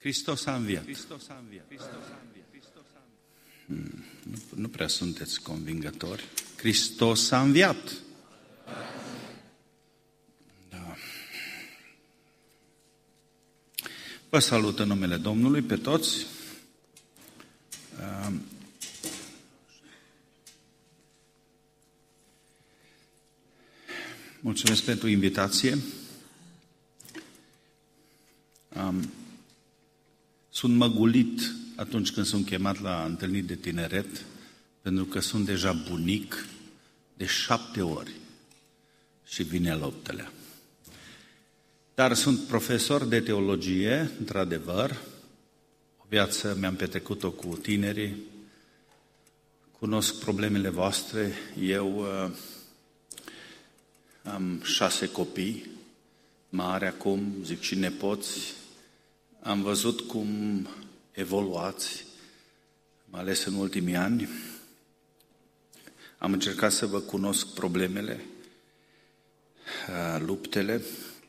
Hristos a înviat. Nu prea sunteți convingători. Hristos a înviat. Da. Vă salut în numele Domnului pe toți. Mulțumesc pentru invitație. Sunt măgulit atunci când sunt chemat la întâlniri de tineret, pentru că sunt deja bunic de 7 ori și vine al 8-lea. Dar sunt profesor de teologie, într-adevăr. O viață mi-am petrecut-o cu tinerii, cunosc problemele voastre. Eu am 6 copii mari acum, zic și nepoți. Am văzut cum evoluați, mai ales în ultimii ani. Am încercat să vă cunosc problemele, luptele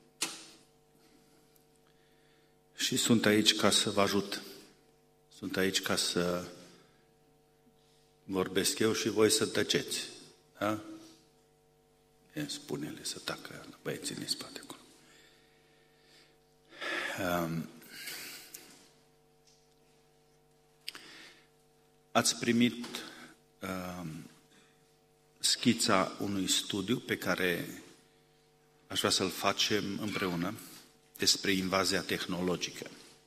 și sunt aici ca să vă ajut. Sunt aici ca să vorbesc eu și voi să tăceți. Da? Spune-le să tacă băieții din spate acolo. Ați primit schița unui studiu pe care aș vrea să-l facem împreună despre invazia tehnologică.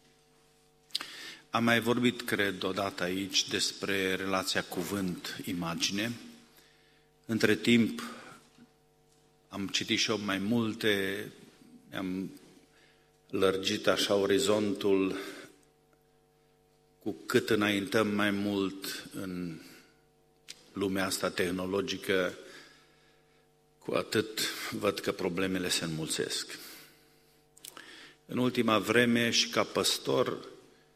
Am mai vorbit, cred, odată aici despre relația cuvânt-imagine. Între timp am citit și eu mai multe, am lărgit așa orizontul. Cu cât înaintăm mai mult în lumea asta tehnologică, cu atât văd că problemele se înmulțesc. În ultima vreme și ca păstor,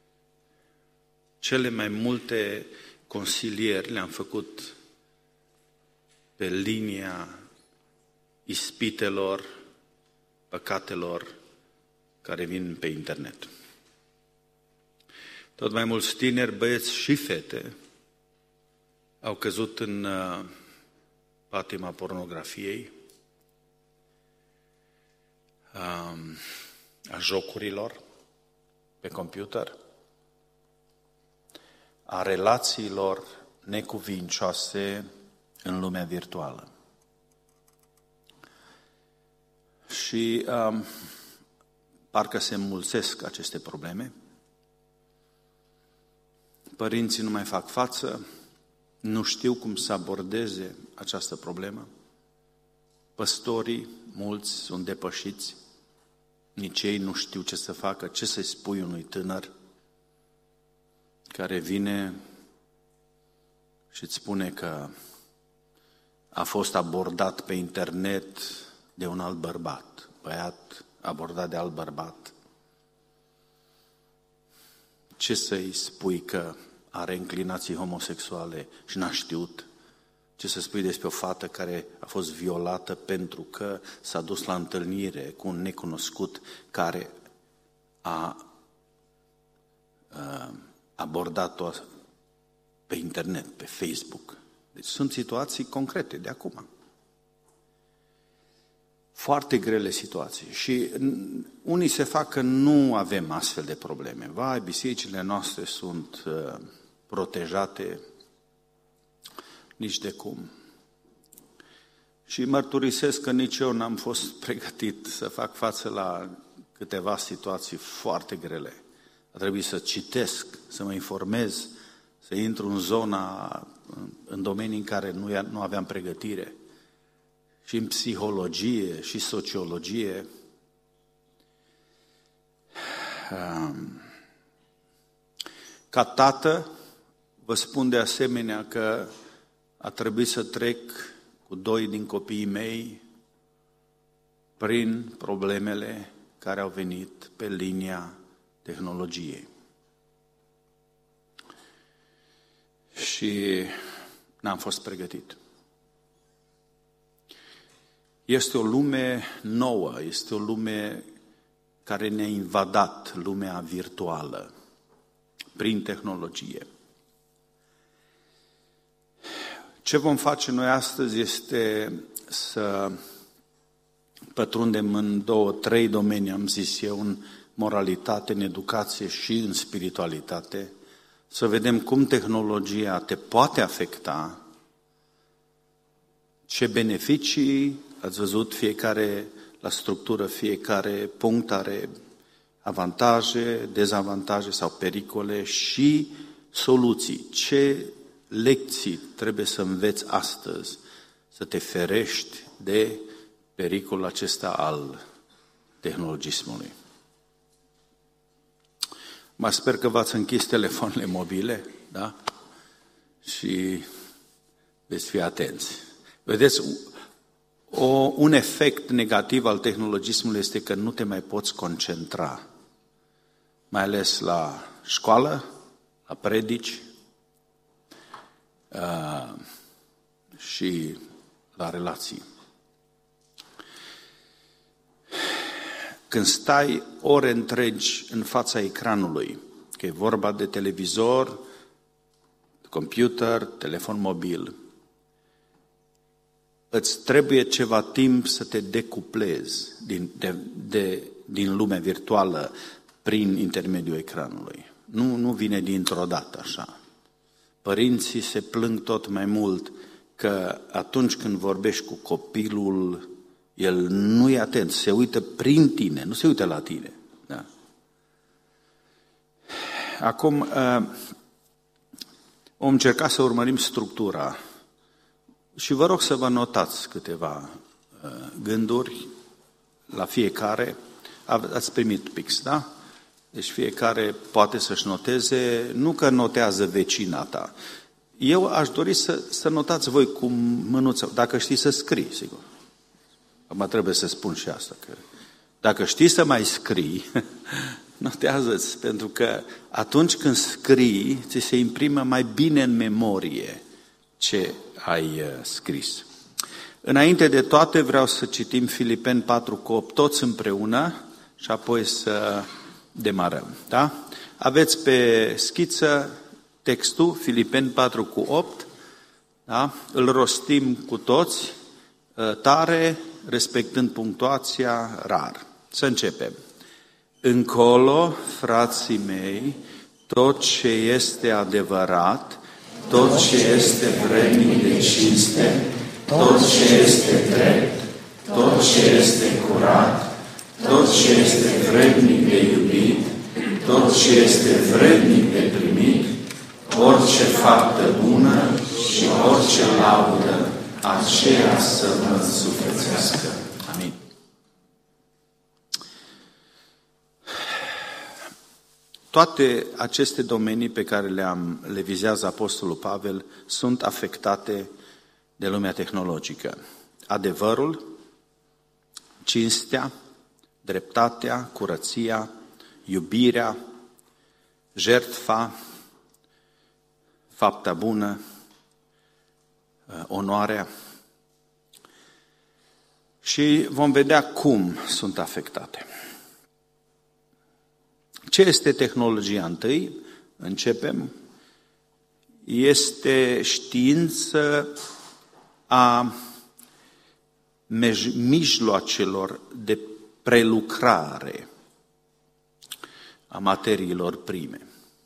cele mai multe consilieri le-am făcut pe linia ispitelor, păcatelor care vin pe internet. Tot mai mulți tineri, băieți și fete, au căzut în patima pornografiei, a jocurilor pe computer, a relațiilor necuvincioase în lumea virtuală. Și parcă se înmulțesc aceste probleme. Părinții nu mai fac față, nu știu cum să abordeze această problemă. Păstorii, mulți, sunt depășiți, nici ei nu știu ce să facă, ce să-i spui unui tânăr care vine și îți spune că a fost abordat pe internet de un alt bărbat, băiat abordat de alt bărbat. Ce să-i spui că are inclinații homosexuale și n-a știut? Ce să spui despre o fată care a fost violată pentru că s-a dus la întâlnire cu un necunoscut care a abordat-o pe internet, pe Facebook? Deci sunt situații concrete de acum. Foarte grele situații și unii se fac că nu avem astfel de probleme. Vai, bisericile noastre sunt protejate, nici de cum. Și mărturisesc că nici eu n-am fost pregătit să fac față la câteva situații foarte grele. A trebuit să citesc, să mă informez, să intru în zona, în domenii în care nu aveam pregătire. Și în psihologie și sociologie. Ca tată, vă spun de asemenea că a trebuit să trec cu 2 din copiii mei prin problemele care au venit pe linia tehnologiei. Și n-am fost pregătit. Este o lume nouă, este o lume care ne-a invadat lumea virtuală prin tehnologie. Ce vom face noi astăzi este să pătrundem în 2-3 domenii, am zis eu, în moralitate, în educație și în spiritualitate, să vedem cum tehnologia te poate afecta, ce beneficii, ați văzut, fiecare la structură, fiecare punct are avantaje, dezavantaje sau pericole și soluții. Ce lecții trebuie să înveți astăzi să te ferești de pericolul acesta al tehnologismului? Mă sper că v-ați închis telefoanele mobile, da? Și veți fi atenți. Vedeți, un efect negativ al tehnologismului este că nu te mai poți concentra, mai ales la școală, la predici și la relații. Când stai ore întregi în fața ecranului, că e vorba de televizor, computer, telefon mobil, îți trebuie ceva timp să te decuplezi din lumea virtuală prin intermediul ecranului. Nu vine dintr-o dată așa. Părinții se plâng tot mai mult că atunci când vorbești cu copilul, el nu e atent, se uită prin tine, nu se uită la tine. Da? Acum, vom încerca să urmărim structura și vă rog să vă notați câteva gânduri la fiecare. Ați primit pix, da? Deci fiecare poate să-și noteze, nu că notează vecina ta. Eu aș dori să notați voi cu mânuța, dacă știți să scrii, sigur. Acum trebuie să spun și asta, că dacă știi să mai scrii, notează-ți, pentru că atunci când scrii, ți se imprimă mai bine în memorie ce ai scris. Înainte de toate vreau să citim Filipeni 4:8 toți împreună și apoi să demarăm. Da? Aveți pe schiță textul Filipeni 4:8, da? Îl rostim cu toți, tare, respectând punctuația, rar. Să începem. Încolo, frații mei, tot ce este adevărat, tot ce este vrednic de cinste, tot ce este drept, tot ce este curat, tot ce este vrednic de iubit, tot ce este vrednic de primit, orice faptă bună și orice laudă, aceea să vă însuflețească. Amin. Toate aceste domenii pe care le vizează Apostolul Pavel sunt afectate de lumea tehnologică. Adevărul, cinstea, dreptatea, curăția, iubirea, jertfa, fapta bună, onoarea. Și vom vedea cum sunt afectate. Ce este tehnologia? Întâi, începem, este știință a mijloacelor de prelucrare a materiilor prime.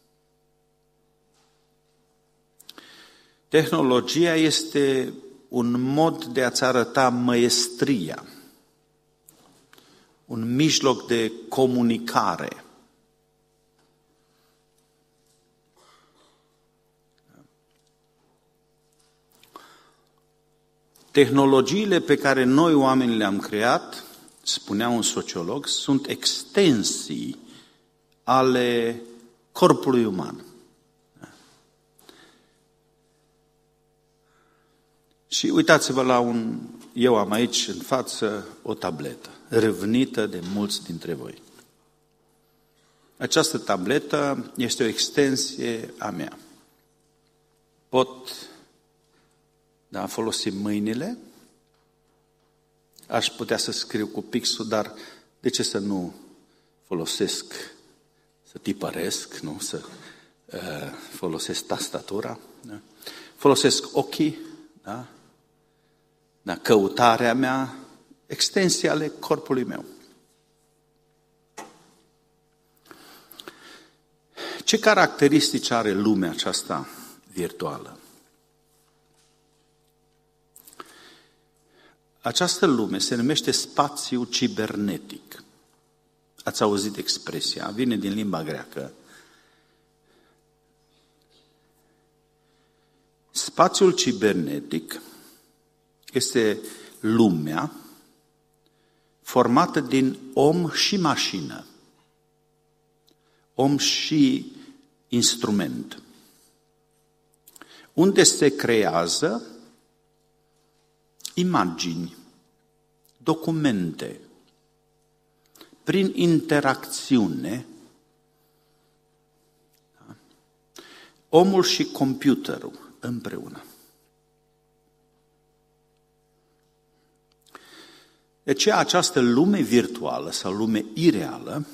Tehnologia este un mod de a-ți arăta măestria, un mijloc de comunicare. Tehnologiile pe care noi oamenii le-am creat, spunea un sociolog, sunt extensii ale corpului uman. Și uitați-vă eu am aici în față o tabletă, râvnită de mulți dintre voi. Această tabletă este o extensie a mea. Pot folosi mâinile, aș putea să scriu cu pixul, dar de ce să nu folosesc, să tipăresc, nu? Să folosesc tastatura, da? Folosesc ochii, da? Da, căutarea mea, extensii ale corpului meu. Ce caracteristici are lumea aceasta virtuală? Această lume se numește spațiu cibernetic. Ați auzit expresia, vine din limba greacă. Spațiul cibernetic este lumea formată din om și mașină, om și instrument, unde se creează imagini, documente, prin interacțiune, omul și computerul împreună. De aceea această lume virtuală sau lume ireală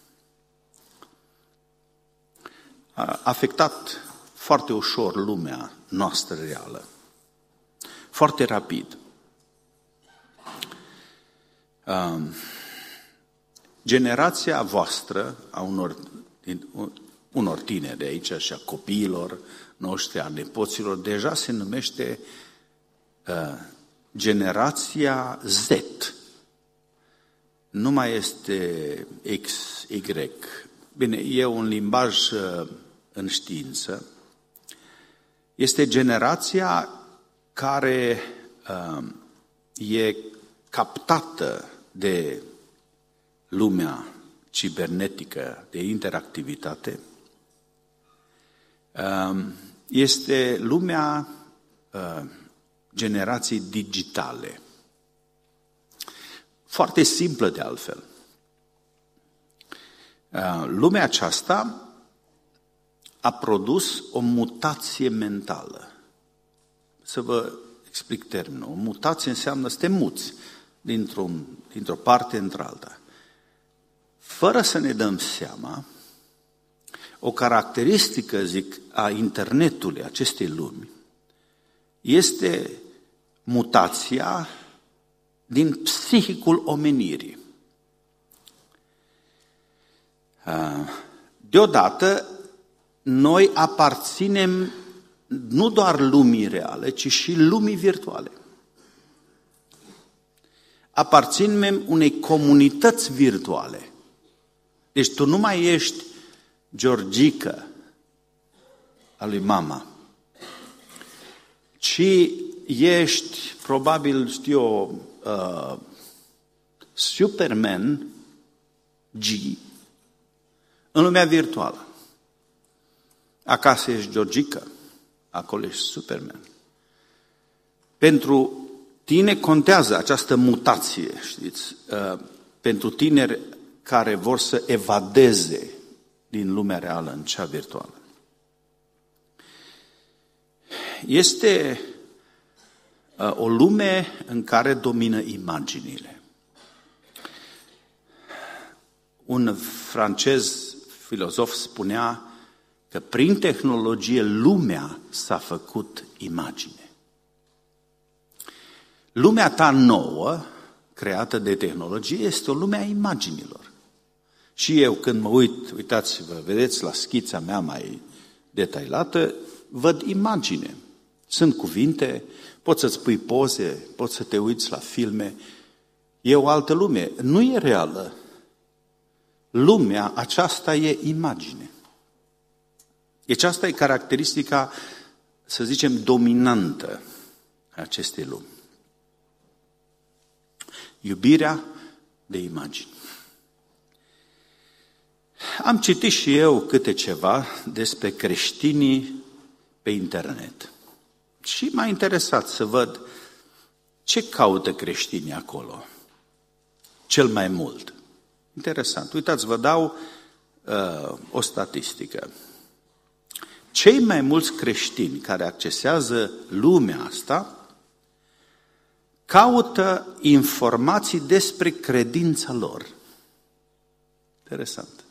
a afectat foarte ușor lumea noastră reală, foarte rapid. Generația voastră, a unor tineri de aici și a copiilor noștri, a nepoților, deja se numește generația Z. Nu mai este X, Y. Bine, e un limbaj în știință. Este generația care e captată de lumea cibernetică, de interactivitate. Este lumea generației digitale. Foarte simplă de altfel. Lumea aceasta a produs o mutație mentală. Să vă explic termenul. O mutație înseamnă să te muți dintr-o parte într-alta. Fără să ne dăm seama, o caracteristică, zic, a internetului, acestei lumi, este mutația din psihicul omenirii. Deodată, noi aparținem nu doar lumii reale, ci și lumii virtuale. Aparținem unei comunități virtuale. Deci tu nu mai ești Georgica a lui mama, ci ești, probabil, Superman G în lumea virtuală. Acasă ești Georgica, acolo ești Superman. Pentru tine contează această mutație, știți, pentru tineri care vor să evadeze din lumea reală în cea virtuală. Este o lume în care domină imaginile. Un francez filozof spunea că prin tehnologie lumea s-a făcut imagine. Lumea ta nouă, creată de tehnologie, este o lume a imaginilor. Și eu când mă uit, uitați-vă, vedeți la schița mea mai detaliată, văd imagine. Sunt cuvinte, poți să-ți pui poze, poți să te uiți la filme. E o altă lume, nu e reală. Lumea aceasta e imagine. Deci asta e caracteristica, să zicem, dominantă a acestei lumi. Iubirea de imagini. Am citit și eu câte ceva despre creștinii pe internet. Și m-a interesat să văd ce caută creștinii acolo cel mai mult. Interesant. Uitați, vă dau o statistică. Cei mai mulți creștini care accesează lumea asta caută informații despre credința lor. Interesant.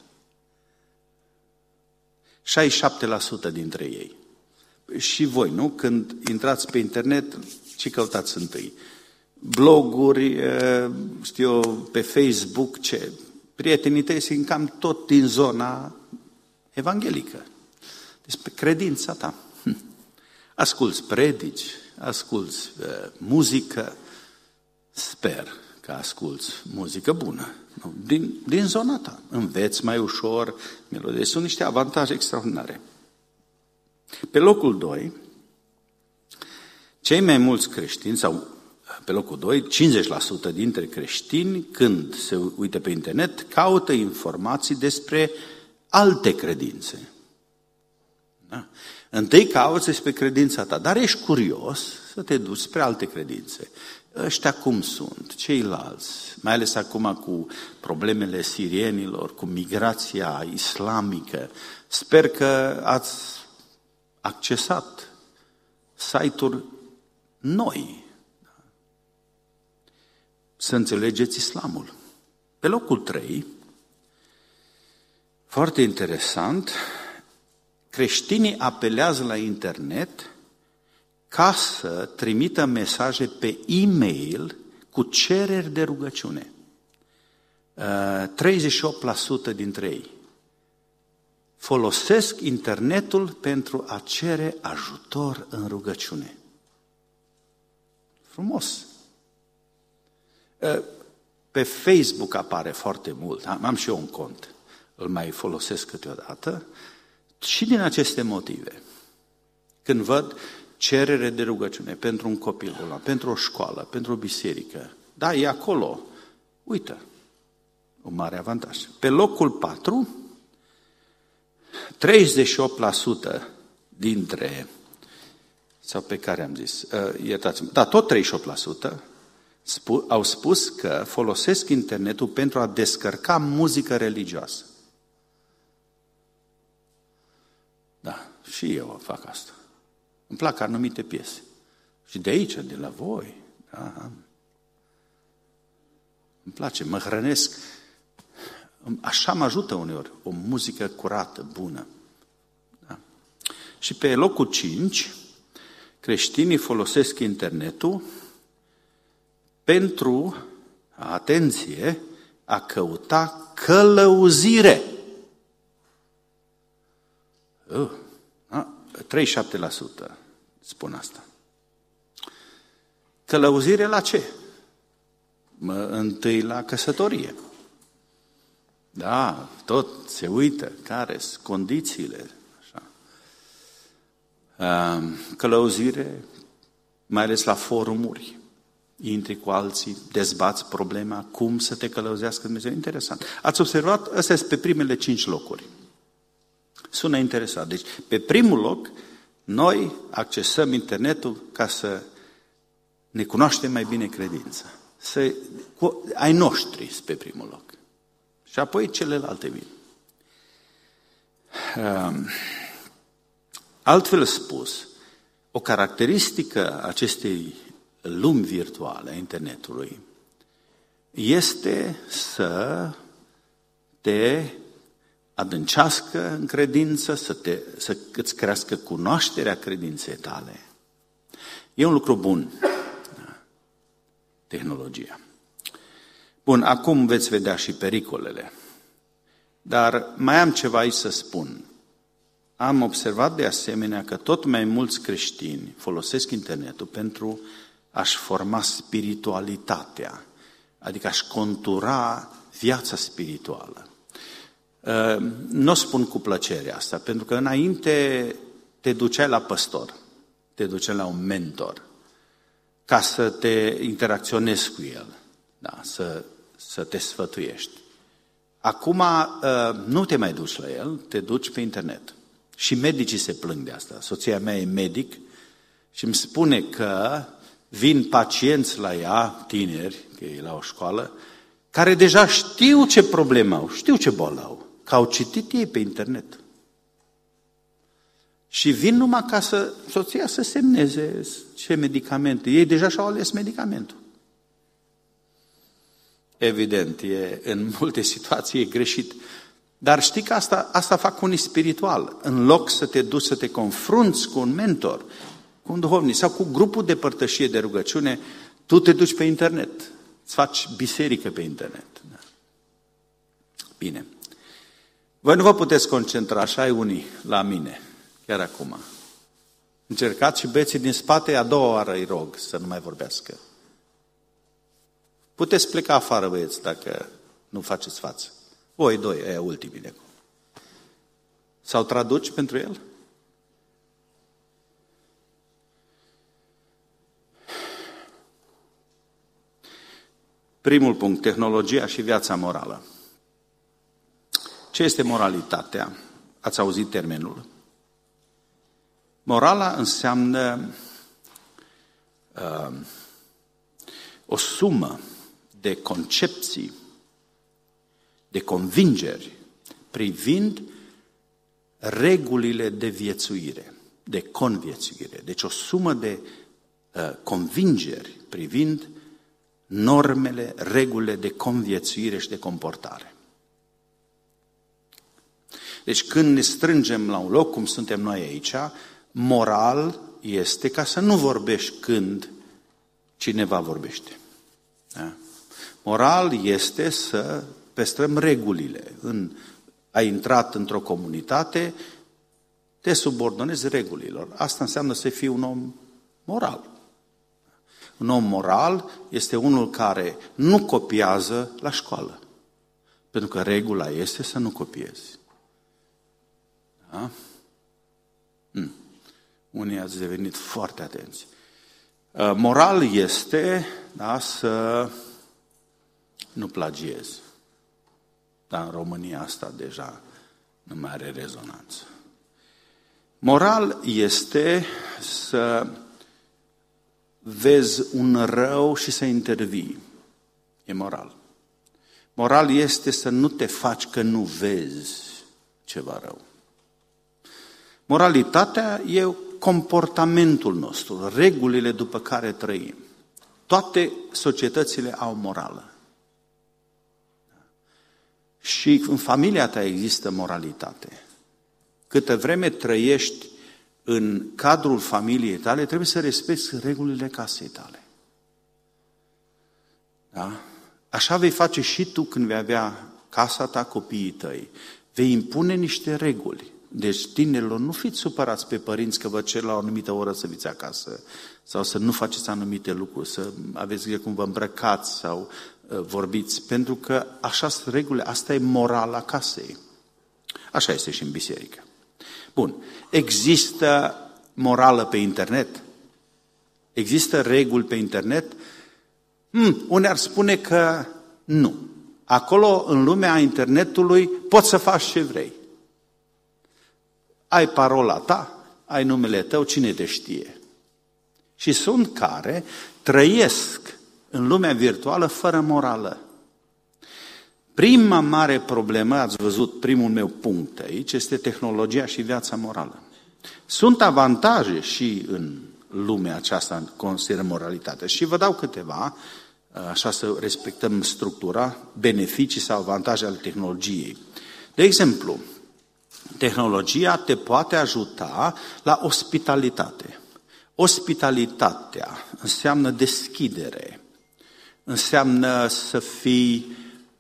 67% dintre ei. Și voi, nu? Când intrați pe internet, ce căutați întâi? Bloguri, știu eu, pe Facebook, ce? Prietenii tăi sunt cam tot din zona evanghelică. Despre credința ta. Asculți predici, asculți muzică, sper că asculți muzică bună. Nu? Din zona ta. Înveți mai ușor melodii. Sunt niște avantaje extraordinare. Pe locul 2, cei mai mulți creștini, sau pe locul 2, 50% dintre creștini, când se uită pe internet, caută informații despre alte credințe. Da? Întâi cauți despre credința ta, dar ești curios să te duci spre alte credințe. Ăștia cum sunt, ceilalți, mai ales acum cu problemele sirienilor, cu migrația islamică. Sper că ați accesat site-uri noi să înțelegeți islamul. Pe locul 3, foarte interesant, creștinii apelează la internet ca să trimită mesaje pe e-mail cu cereri de rugăciune. 38% dintre ei folosesc internetul pentru a cere ajutor în rugăciune. Frumos! Pe Facebook apare foarte mult, am și eu un cont, îl mai folosesc câteodată, și din aceste motive. Când văd cerere de rugăciune pentru un copil, pentru o școală, pentru o biserică, da, e acolo, uită, un mare avantaj. Pe locul 4, 38% dintre, sau pe care am zis, iertați-mă, da, tot 38%, au spus că folosesc internetul pentru a descărca muzică religioasă. Da, și eu fac asta. Îmi plac anumite piese. Și de aici, de la voi, da, îmi place, mă hrănesc. Așa mă ajută uneori, o muzică curată, bună. Da. Și pe locul 5, creștinii folosesc internetul pentru, atenție, a căuta călăuzire. 37% spun asta. Călăuzire la ce? Întâi la căsătorie. Da, tot se uită care sunt condițiile. Așa. Călăuzire, mai ales la forumuri. Intri cu alții, dezbați problema, cum să te călăuzească Dumnezeu. Interesant. Ați observat? Astea sunt pe primele 5 locuri. Sună interesant. Deci, pe primul loc, noi accesăm internetul ca să ne cunoaștem mai bine credința. Ai noștri sunt pe primul loc. Și apoi celelalte vin. Altfel spus, o caracteristică acestei lumi virtuale a internetului este să te adâncească în credință, să îți crească cunoașterea credinței tale. E un lucru bun, tehnologia. Bun, acum veți vedea și pericolele. Dar mai am ceva aici să spun. Am observat de asemenea că tot mai mulți creștini folosesc internetul pentru a-și forma spiritualitatea, adică a-și contura viața spirituală. Nu o spun cu plăcere asta, pentru că înainte te duceai la păstor, te duceai la un mentor, ca să te interacționezi cu el, da, să te sfătuiești. Acum nu te mai duci la el, te duci pe internet. Și medicii se plâng de asta. Soția mea e medic și îmi spune că vin pacienți la ea, tineri, că e la o școală, care deja știu ce probleme au, știu ce boală au, că au citit ei pe internet. Și vin numai ca soția să semneze ce medicamente. Ei deja și-au ales medicamentul. Evident, în multe situații e greșit. Dar știi că asta fac unii spiritual. În loc să te duci să te confrunți cu un mentor, cu un duhovnic sau cu grupul de părtășie de rugăciune, tu te duci pe internet. Îți faci biserică pe internet. Bine. Voi nu vă puteți concentra, așa e unii la mine, chiar acum. Încercați și băieții din spate, a doua oară îi rog să nu mai vorbească. Puteți pleca afară, băieți, dacă nu faceți față. Voi doi, aia ultimii de acum. Sau traduci pentru el? Primul punct, tehnologia și viața morală. Ce este moralitatea? Ați auzit termenul. Morala înseamnă o sumă de concepții, de convingeri privind regulile de viețuire, de conviețuire. Deci o sumă de convingeri privind normele, regulile de conviețuire și de comportare. Deci când ne strângem la un loc, cum suntem noi aici, moral este ca să nu vorbești când cineva vorbește. Da? Moral este să păstrăm regulile. Ai intrat într-o comunitate, te subordonezi regulilor. Asta înseamnă să fii un om moral. Un om moral este unul care nu copiază la școală. Pentru că regula este să nu copiezi. Da? Unii ați devenit foarte atenți. Moral este, da, să nu plagiezi. Dar în România asta deja nu mai are rezonanță. Moral este să vezi un rău și să intervii. E moral. Moral este să nu te faci că nu vezi ceva rău. Moralitatea e comportamentul nostru, regulile după care trăim. Toate societățile au morală. Și în familia ta există moralitate. Câtă vreme trăiești în cadrul familiei tale, trebuie să respecti regulile casei tale. Da? Așa vei face și tu când vei avea casa ta, copiii tăi. Vei impune niște reguli. Deci, tinerilor, nu fiți supărați pe părinți că vă cer la o anumită oră să fiți acasă sau să nu faceți anumite lucruri, să aveți grijă cum vă îmbrăcați sau vorbiți, pentru că așa sunt regulile, asta e morala casei. Așa este și în biserică. Bun, există morală pe internet? Există reguli pe internet? Unii ar spune că nu. Acolo, în lumea internetului, poți să faci ce vrei. Ai parola ta, ai numele tău, cine te știe? Și sunt care trăiesc în lumea virtuală fără morală. Prima mare problemă, ați văzut primul meu punct aici, este tehnologia și viața morală. Sunt avantaje și în lumea aceasta, consideră moralitatea. Și vă dau câteva, așa să respectăm structura, beneficii sau avantaje ale tehnologiei. De exemplu, tehnologia te poate ajuta la ospitalitate. Ospitalitatea înseamnă deschidere, înseamnă să fii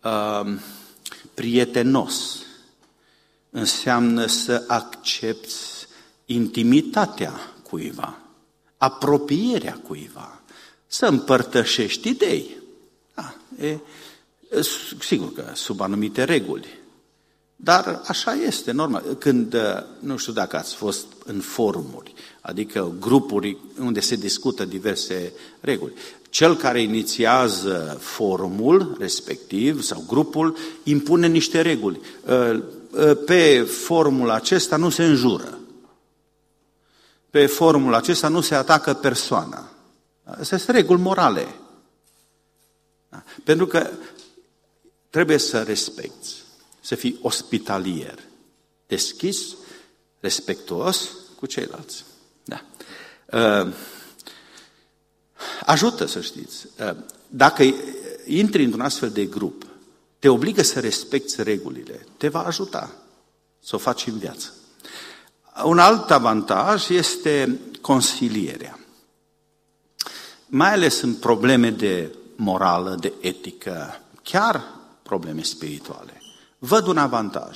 prietenos, înseamnă să accepți intimitatea cuiva, apropierea cuiva, să împărtășești idei. Da, sigur că sub anumite reguli. Dar așa este, normal. Când, nu știu dacă ați fost în forumuri, adică grupuri unde se discută diverse reguli. Cel care inițiază forumul respectiv sau grupul impune niște reguli. Pe forumul acesta nu se înjură. Pe forumul acesta nu se atacă persoana. Astea sunt reguli morale. Pentru că trebuie să respecti. Să fii ospitalier, deschis, respectuos cu ceilalți. Da. Ajută să știți. Dacă intri într-un astfel de grup, te obligă să respecti regulile, te va ajuta să o faci în viață. Un alt avantaj este consilierea. Mai ales în probleme de morală, de etică, chiar probleme spirituale. Văd un avantaj.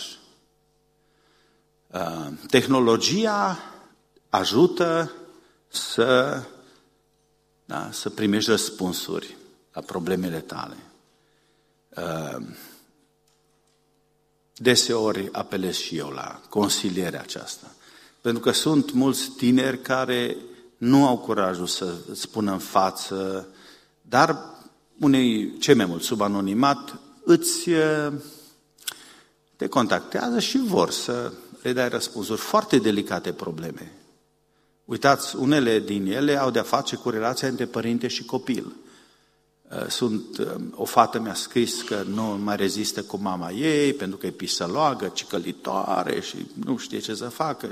Tehnologia ajută să primești răspunsuri la problemele tale. Deseori apelez și eu la consilierea aceasta. Pentru că sunt mulți tineri care nu au curajul să spună în față, dar unei, cei mai mulți sub anonimat, te contactează și vor să le dai răspunsuri. Foarte delicate probleme. Uitați, unele din ele au de-a face cu relația între părinte și copil. O fată mi-a scris că nu mai rezistă cu mama ei, pentru că e pisăloagă, cicălitoare și nu știe ce să facă.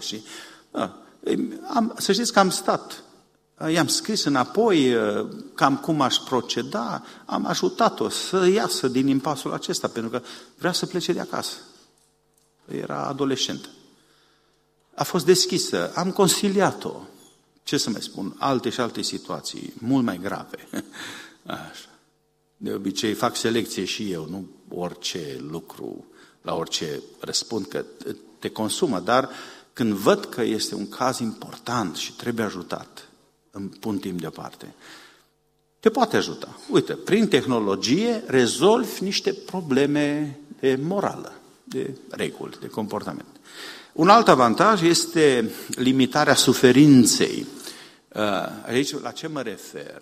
Să știți că am stat. I-am scris înapoi cam cum aș proceda, am ajutat-o să iasă din impasul acesta, pentru că vrea să plece de acasă. Era adolescentă. A fost deschisă, am consiliat-o. Ce să mai spun, alte și alte situații, mult mai grave. Așa. De obicei fac selecție și eu, nu orice lucru, la orice răspund că te consumă, dar când văd că este un caz important și trebuie ajutat, îmi pun timp deoparte. Te poate ajuta. Uite, prin tehnologie rezolvi niște probleme de morală, de reguli, de comportament. Un alt avantaj este limitarea suferinței. Aici, la ce mă refer?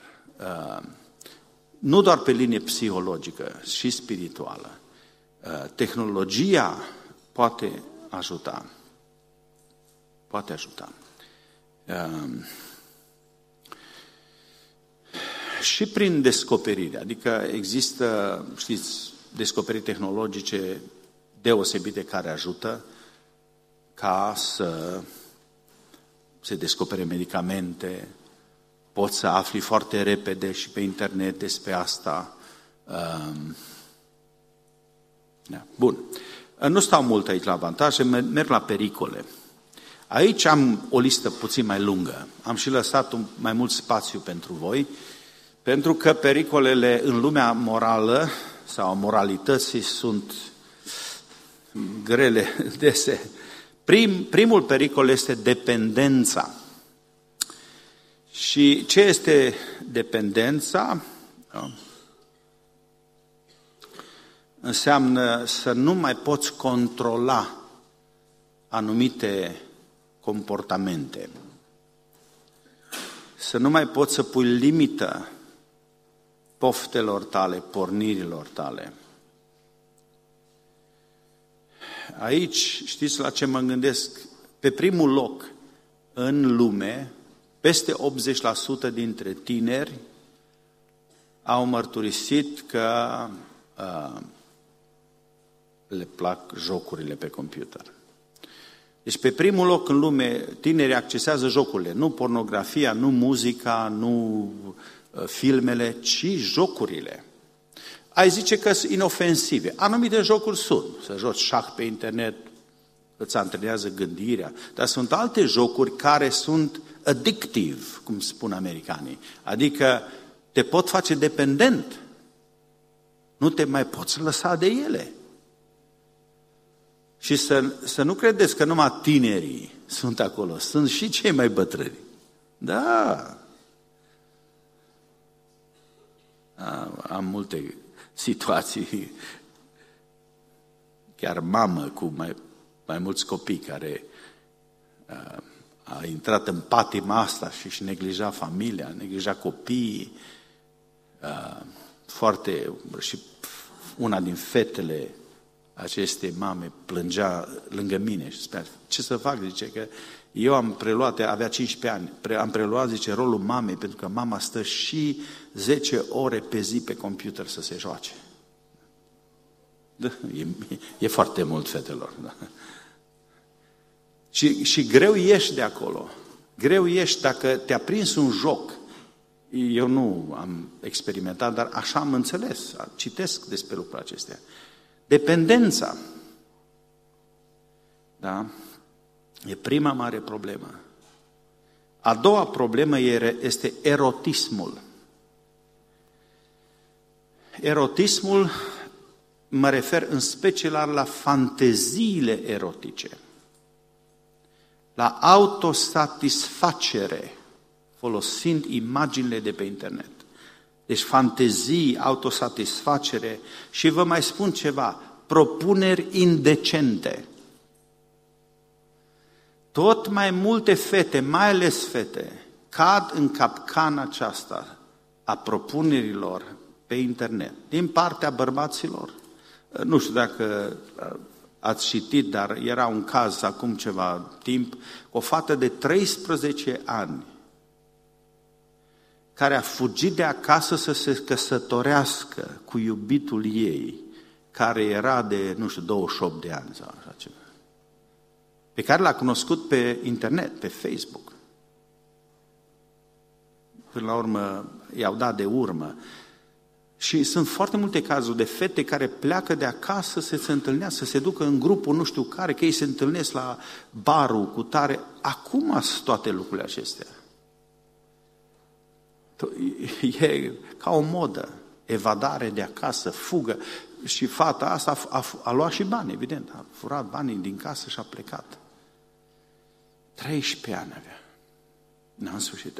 Nu doar pe linie psihologică, și spirituală. Tehnologia poate ajuta. Poate ajuta. Și prin descoperire, adică există, știți, descoperiri tehnologice deosebite care ajută ca să se descopere medicamente, poți să afli foarte repede și pe internet despre asta. Bun. Nu stau mult aici la avantaje, merg la pericole. Aici am o listă puțin mai lungă. Am și lăsat mai mult spațiu pentru voi, pentru că pericolele în lumea morală sau moralității sunt grele, dese. Primul pericol este dependența. Și ce este dependența? Înseamnă să nu mai poți controla anumite comportamente. Să nu mai poți să pui limită poftelor tale, pornirilor tale. Aici, știți la ce mă gândesc? Pe primul loc în lume, peste 80% dintre tineri au mărturisit că le plac jocurile pe computer. Deci pe primul loc în lume tinerii accesează jocurile, nu pornografia, nu muzica, nu filmele, ci jocurile. Ai zice că sunt inofensive. Anumite jocuri sunt. Să joci șah pe internet, îți antrenează gândirea, dar sunt alte jocuri care sunt addictive, cum spun americanii. Adică te pot face dependent. Nu te mai poți lăsa de ele. Și să nu credeți că numai tinerii sunt acolo, sunt și cei mai bătrâni. Da. Am multe situații, chiar mamă cu mai mulți copii care a intrat în patima asta și își neglija familia, neglija copiii. Și una din fetele acestei mame plângea lângă mine și spunea, ce să fac? Zice că eu am preluat, avea 15 ani, am preluat, zice, rolul mamei, pentru că mama stă și 10 ore pe zi pe computer să se joace. Da, e foarte mult, fetelor. Da. Și greu ieși de acolo. Greu ieși dacă te-a prins un joc. Eu nu am experimentat, dar așa am înțeles, citesc despre lucrurile acestea. Dependența, da? E prima mare problemă. A doua problemă este erotismul. Erotismul, mă refer în special la fanteziile erotice, la autosatisfacere, folosind imaginile de pe internet. Deci fantezii, autosatisfacere și vă mai spun ceva, propuneri indecente. Tot mai multe fete, mai ales fete, cad în capcana aceasta a propunerilor pe internet, din partea bărbaților. Nu știu dacă ați citit, dar era un caz acum ceva timp, o fată de 13 ani care a fugit de acasă să se căsătorească cu iubitul ei, care era de, 28 de ani sau așa ceva, pe care l-a cunoscut pe internet, pe Facebook. Până la urmă i-au dat de urmă. Și sunt foarte multe cazuri de fete care pleacă de acasă să se întâlnească, să se ducă în grupul nu știu care, că ei se întâlnesc la barul cu tare. Acum sunt toate lucrurile acestea. E ca o modă, evadare de acasă, fugă. Și fata asta a luat și bani, evident, a furat banii din casă și a plecat. 13 ani avea. N-am sfârșit.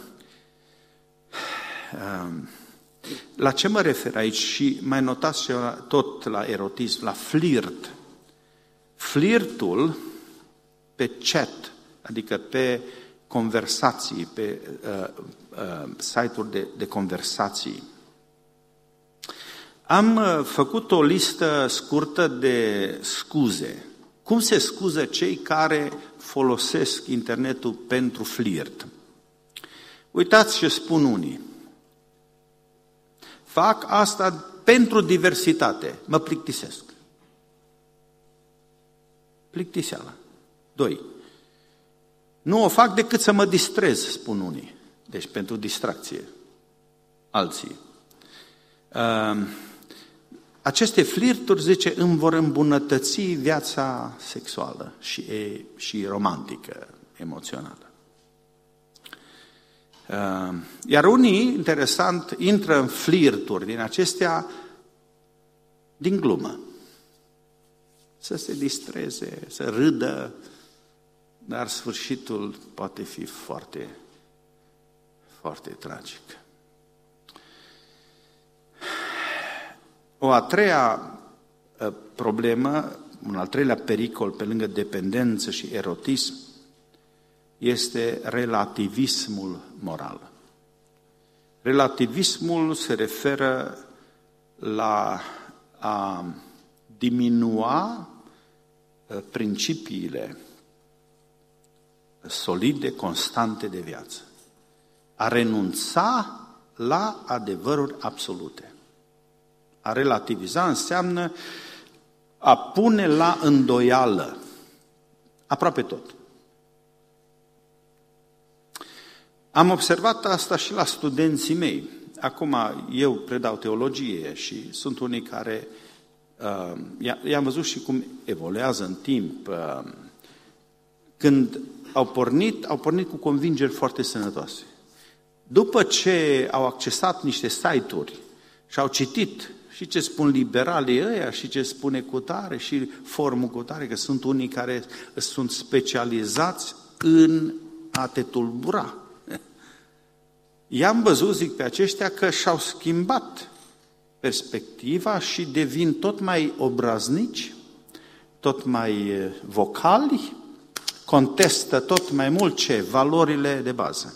La ce mă refer aici? Și mai notați ceva, tot la erotism, la flirt. Flirtul pe chat, adică pe conversații, pe site-uri de conversații. Am făcut o listă scurtă de scuze. Cum se scuză cei care folosesc internetul pentru flirt? Uitați ce spun unii. Fac asta pentru diversitate. Mă plictisesc. Plictiseala. 2. Nu o fac decât să mă distrez, spun unii. Deci pentru distracție. Alții. Aceste flirturi, zice, îmi vor îmbunătăți viața sexuală și romantică, emoțională. Iar unii, interesant, intră în flirturi din acestea din glumă. Să se distreze, să râdă, dar sfârșitul poate fi foarte, foarte tragic. O a treia problemă, un al treilea pericol pe lângă dependență și erotism, este relativismul moral. Relativismul se referă la a diminua principiile solide, constante de viață. A renunța la adevăruri absolute. A relativiza înseamnă a pune la îndoială aproape tot. Am observat asta și la studenții mei. Acum eu predau teologie și sunt unii care i-am văzut și cum evoluează în timp. Când au pornit cu convingeri foarte sănătoase. După ce au accesat niște site-uri și au citit și ce spun liberalii ăia și ce spune cutare și formul cutare, că sunt unii care sunt specializați în a te tulbura. I-am văzut, zic pe aceștia, că și-au schimbat perspectiva și devin tot mai obraznici, tot mai vocali, contestă tot mai mult valorile de bază.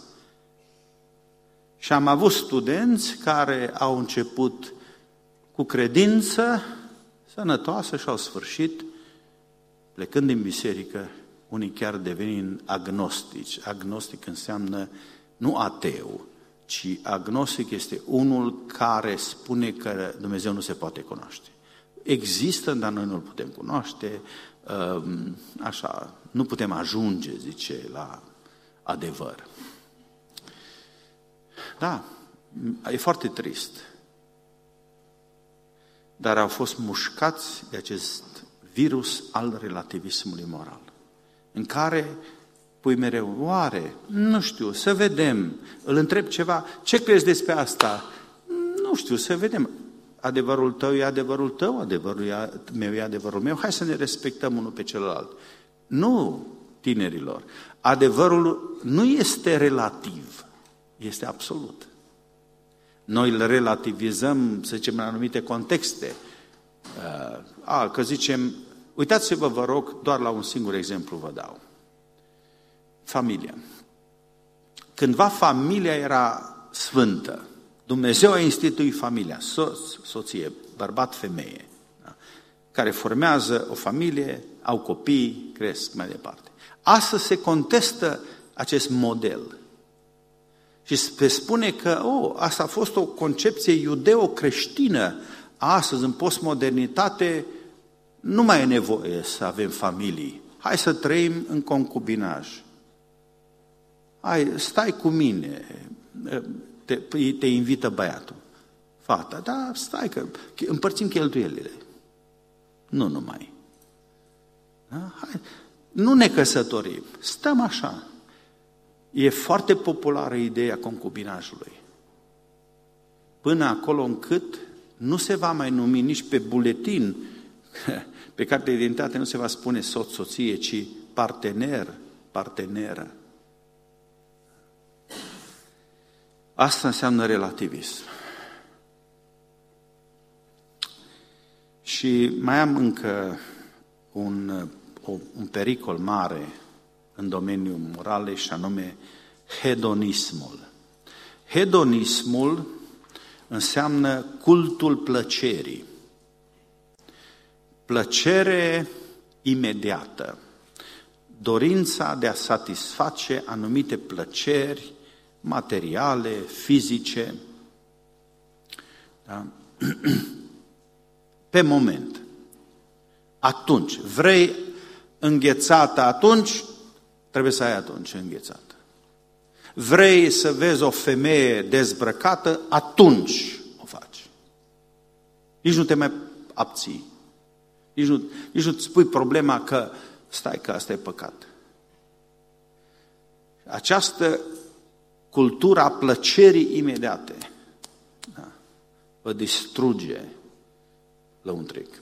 Și am avut studenți care au început cu credință sănătoasă și au sfârșit plecând din biserică, unii chiar devenind agnostici. Agnostic înseamnă nu ateu, ci agnostic este unul care spune că Dumnezeu nu se poate cunoaște. Există, dar noi nu-L putem cunoaște, așa, nu putem ajunge, zice, la adevăr. Da, e foarte trist. Dar au fost mușcați de acest virus al relativismului moral, în care pui mereu, oare, nu știu, să vedem, îl întreb ceva, ce crezi despre asta? Nu știu, să vedem. Adevărul tău e adevărul tău, adevărul meu e adevărul meu, hai să ne respectăm unul pe celălalt. Nu, tinerilor, adevărul nu este relativ, este absolut. Noi îl relativizăm, să zicem, în anumite contexte. Că zicem, uitați-vă, vă rog, doar la un singur exemplu vă dau. Familia. Cândva familia era sfântă. Dumnezeu a instituit familia, soție, bărbat, femeie, da? Care formează o familie, au copii, cresc mai departe. Astăzi se contestă acest model. Și se spune că asta a fost o concepție iudeo-creștină. Astăzi, în postmodernitate, nu mai e nevoie să avem familii. Hai să trăim în concubinaj. Hai, stai cu mine, te invită băiatul. Fata, da, stai că împărțim cheltuielile. Nu numai. Da? Hai, nu ne căsătorim, stăm așa. E foarte populară ideea concubinajului. Până acolo încât nu se va mai numi nici pe buletin, pe cartea de identitate nu se va spune soț, soție, ci partener, parteneră. Asta înseamnă relativism. Și mai am încă un pericol mare în domeniul moralei și anume hedonismul. Hedonismul înseamnă cultul plăcerii. Plăcere imediată. Dorința de a satisface anumite plăceri materiale, fizice, da? Pe moment. Atunci, vrei înghețată atunci, trebuie să ai atunci înghețată. Vrei să vezi o femeie dezbrăcată, atunci o faci. Nici nu te mai abții. Nici nu-ți spui problema că stai că asta e păcat. Această cultura plăcerii imediate, da, vă distruge lăuntric.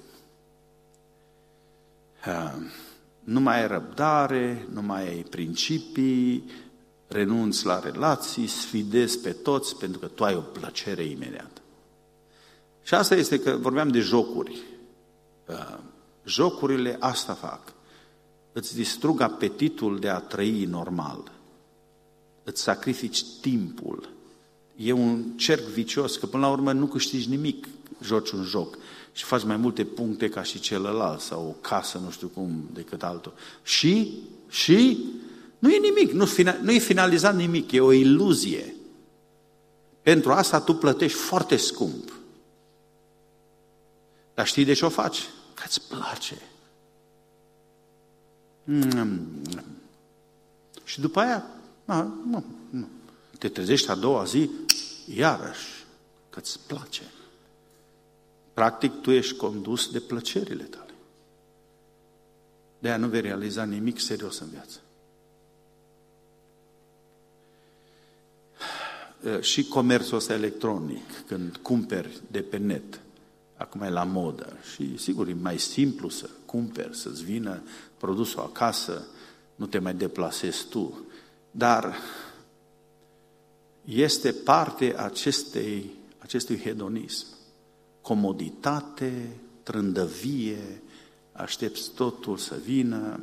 Nu mai ai răbdare, nu mai ai principii, renunți la relații, sfidezi pe toți pentru că tu ai o plăcere imediată. Și asta este că vorbeam de jocuri. Jocurile asta fac. Îți distrug apetitul de a trăi normal. Îți sacrifici timpul. E un cerc vicios, că până la urmă nu câștigi nimic, joci un joc și faci mai multe puncte ca și celălalt sau o casă, nu știu cum, decât altul. Și nu e nimic, nu e finalizat nimic, e o iluzie. Pentru asta tu plătești foarte scump. Dar știi de ce o faci? Că îți place. Și după aia, nu. Te trezești a doua zi, iarăși, că îți place. Practic, tu ești condus de plăcerile tale. De-aia nu vei realiza nimic serios în viață. Și comerțul ăsta electronic, când cumperi de pe net, acum e la modă și sigur e mai simplu să cumperi, să-ți vină produsul acasă, nu te mai deplasezi tu, dar este parte acestui hedonism. Comoditate, trândăvie, aștepți totul să vină,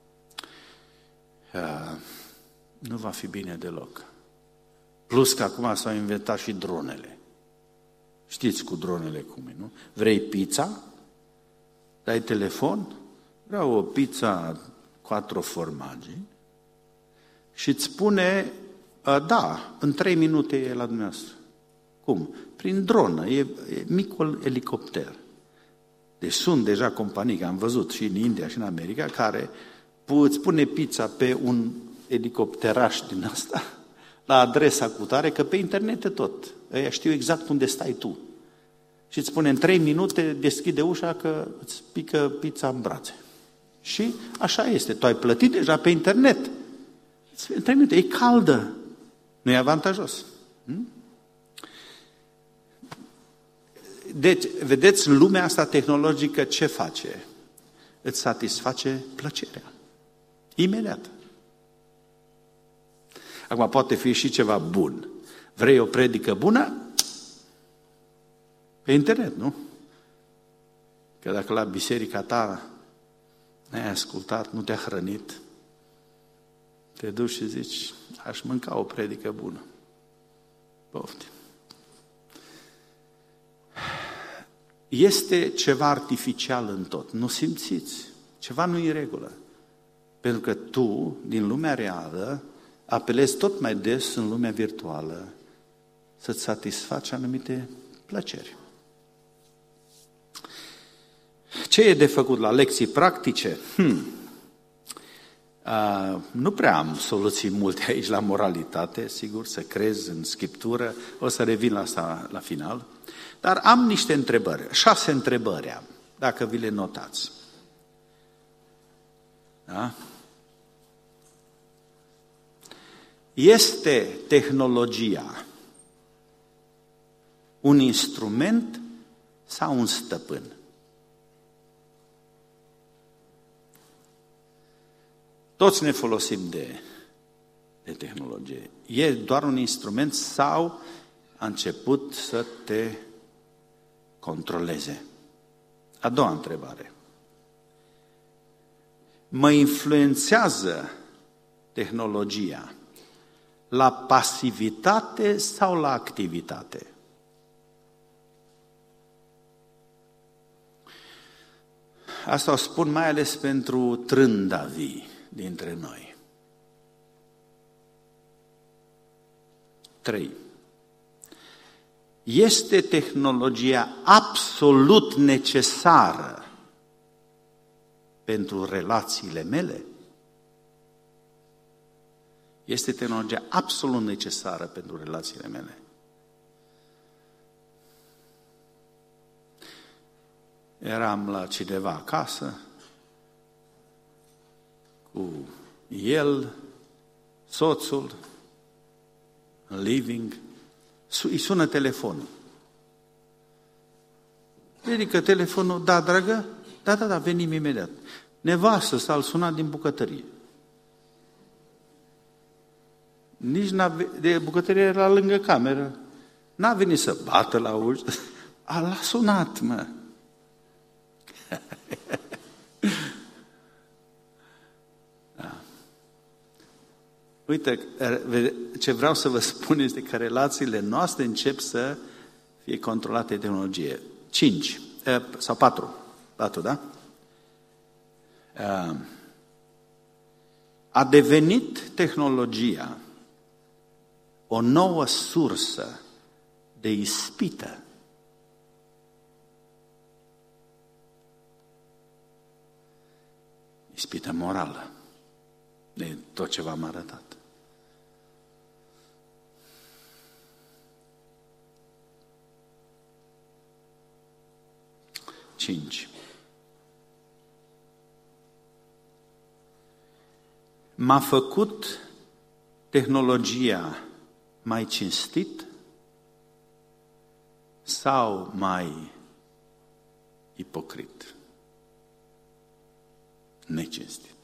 nu va fi bine deloc. Plus că acum s-au inventat și dronele. Știți cu dronele cum e, nu? Vrei pizza? Dai telefon? Vreau o pizza 4 formaggi și îți spune, da, în 3 minute e la dumneavoastră. Cum? Prin dronă, e micul elicopter. Deci sunt deja companii, că am văzut și în India și în America, care îți pune pizza pe un elicopteraș din asta, la adresa cutare, că pe internet e tot. Ăia știu exact unde stai tu. Și îți spune, în 3 minute deschide ușa că îți pică pizza în brațe. Și așa este. Tu ai plătit deja pe internet. În 3 minute, e caldă. Nu e avantajos. Deci, vedeți, lumea asta tehnologică ce face? Îți satisface plăcerea. Imediat. Acum poate fi și ceva bun. Vrei o predică bună? Pe internet, nu? Că dacă la biserica ta n-ai ascultat, nu te-a hrănit, te duci și zici, aș mânca o predică bună. Poftim. Este ceva artificial în tot, nu simțiți? Ceva nu e în regulă. Pentru că tu, din lumea reală, apelezi tot mai des în lumea virtuală să-ți satisfaci anumite plăceri. Ce e de făcut la lecții practice? Nu prea am soluții multe aici la moralitate, sigur, să crezi în Scriptură, o să revin la asta la final, dar am niște întrebări, 6 întrebări am, dacă vi le notați. Da? Este tehnologia un instrument sau un stăpân? Toți ne folosim de tehnologie. E doar un instrument sau a început să te controleze? A doua întrebare. Mă influențează tehnologia la pasivitate sau la activitate? Asta o spun mai ales pentru trândavii dintre noi. 3. Este tehnologia absolut necesară pentru relațiile mele? Este tehnologia absolut necesară pentru relațiile mele? Eram la cineva acasă, cu el, soțul, în living, îi sună telefonul. Ridică telefonul, da, dragă? Da, venim imediat. Nevastă s-a sunat din bucătărie. Nici de bucătărie era lângă cameră. N-a venit să bată la ușă. L-a sunat, mă. Da. Uite, ce vreau să vă spun este că relațiile noastre încep să fie controlate de tehnologie. 5 sau 4. 4, da? A devenit tehnologia o nouă sursă de ispită. Ispită morală. De tot ce v-am arătat. Cinci. M-a făcut tehnologia mai cinstit sau mai ipocrit? Necinstit.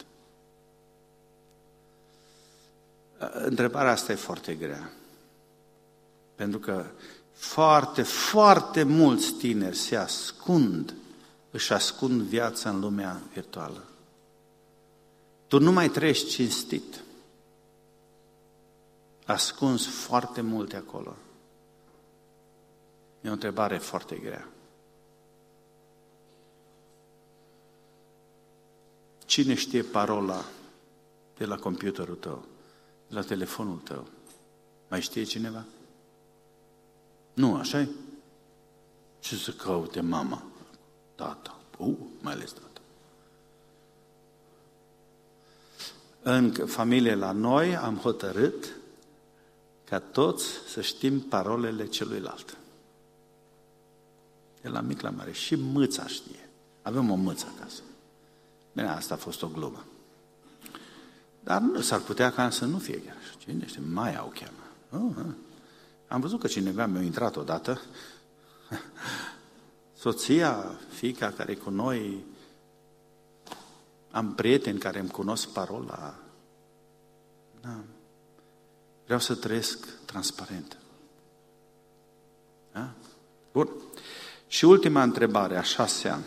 Întrebarea asta e foarte grea. Pentru că foarte, foarte mulți tineri își ascund viața în lumea virtuală. Tu nu mai trăiești cinstit. Ascunzi foarte multe acolo. E o întrebare foarte grea. Cine știe parola de la computerul tău, de la telefonul tău? Mai știe cineva? Nu, așa-i? Ce să caute mama? Tata. Mai ales tata. În familie la noi am hotărât ca toți să știm parolele celuilalt. De la mic la mare. Și mâța știe. Avem o mâță acasă. Bine, asta a fost o glumă. Dar nu s-ar putea ca să nu fie chiar așa. Cine știe? Maia o cheamă. Am văzut că cineva mi-a intrat odată. Soția, fiica care e cu noi, am prieteni care îmi cunosc parola. Da. Vreau să trăiesc transparent. Da? Bun. Și ultima întrebare, a 6-a.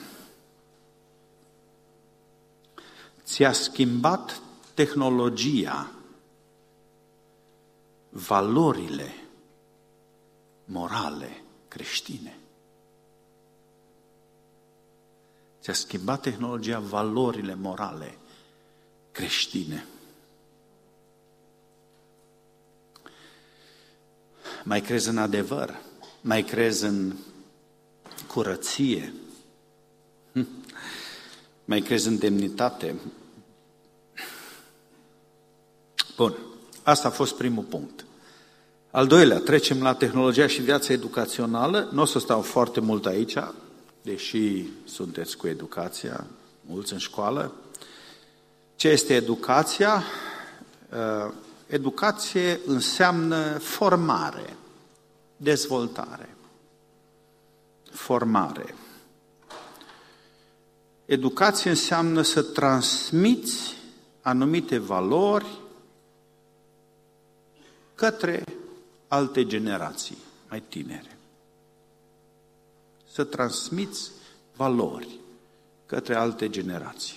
Ți-a schimbat tehnologia valorile morale creștine? Ți-a schimbat tehnologia valorile morale creștine? Mai crezi în adevăr? Mai crezi în curăție? Mai crezi în demnitate? Bun, asta a fost primul punct. Al doilea, trecem la tehnologia și viața educațională. Nu o să stau foarte mult aici, deși sunteți cu educația, mulți în școală. Ce este educația? Educație înseamnă formare, dezvoltare, formare. Educație înseamnă să transmiți anumite valori către alte generații mai tinere. Să transmiți valori către alte generații.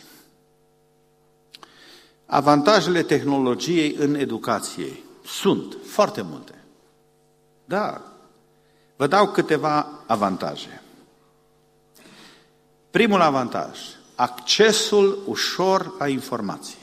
Avantajele tehnologiei în educație sunt foarte multe. Da, vă dau câteva avantaje. Primul avantaj, accesul ușor la informație.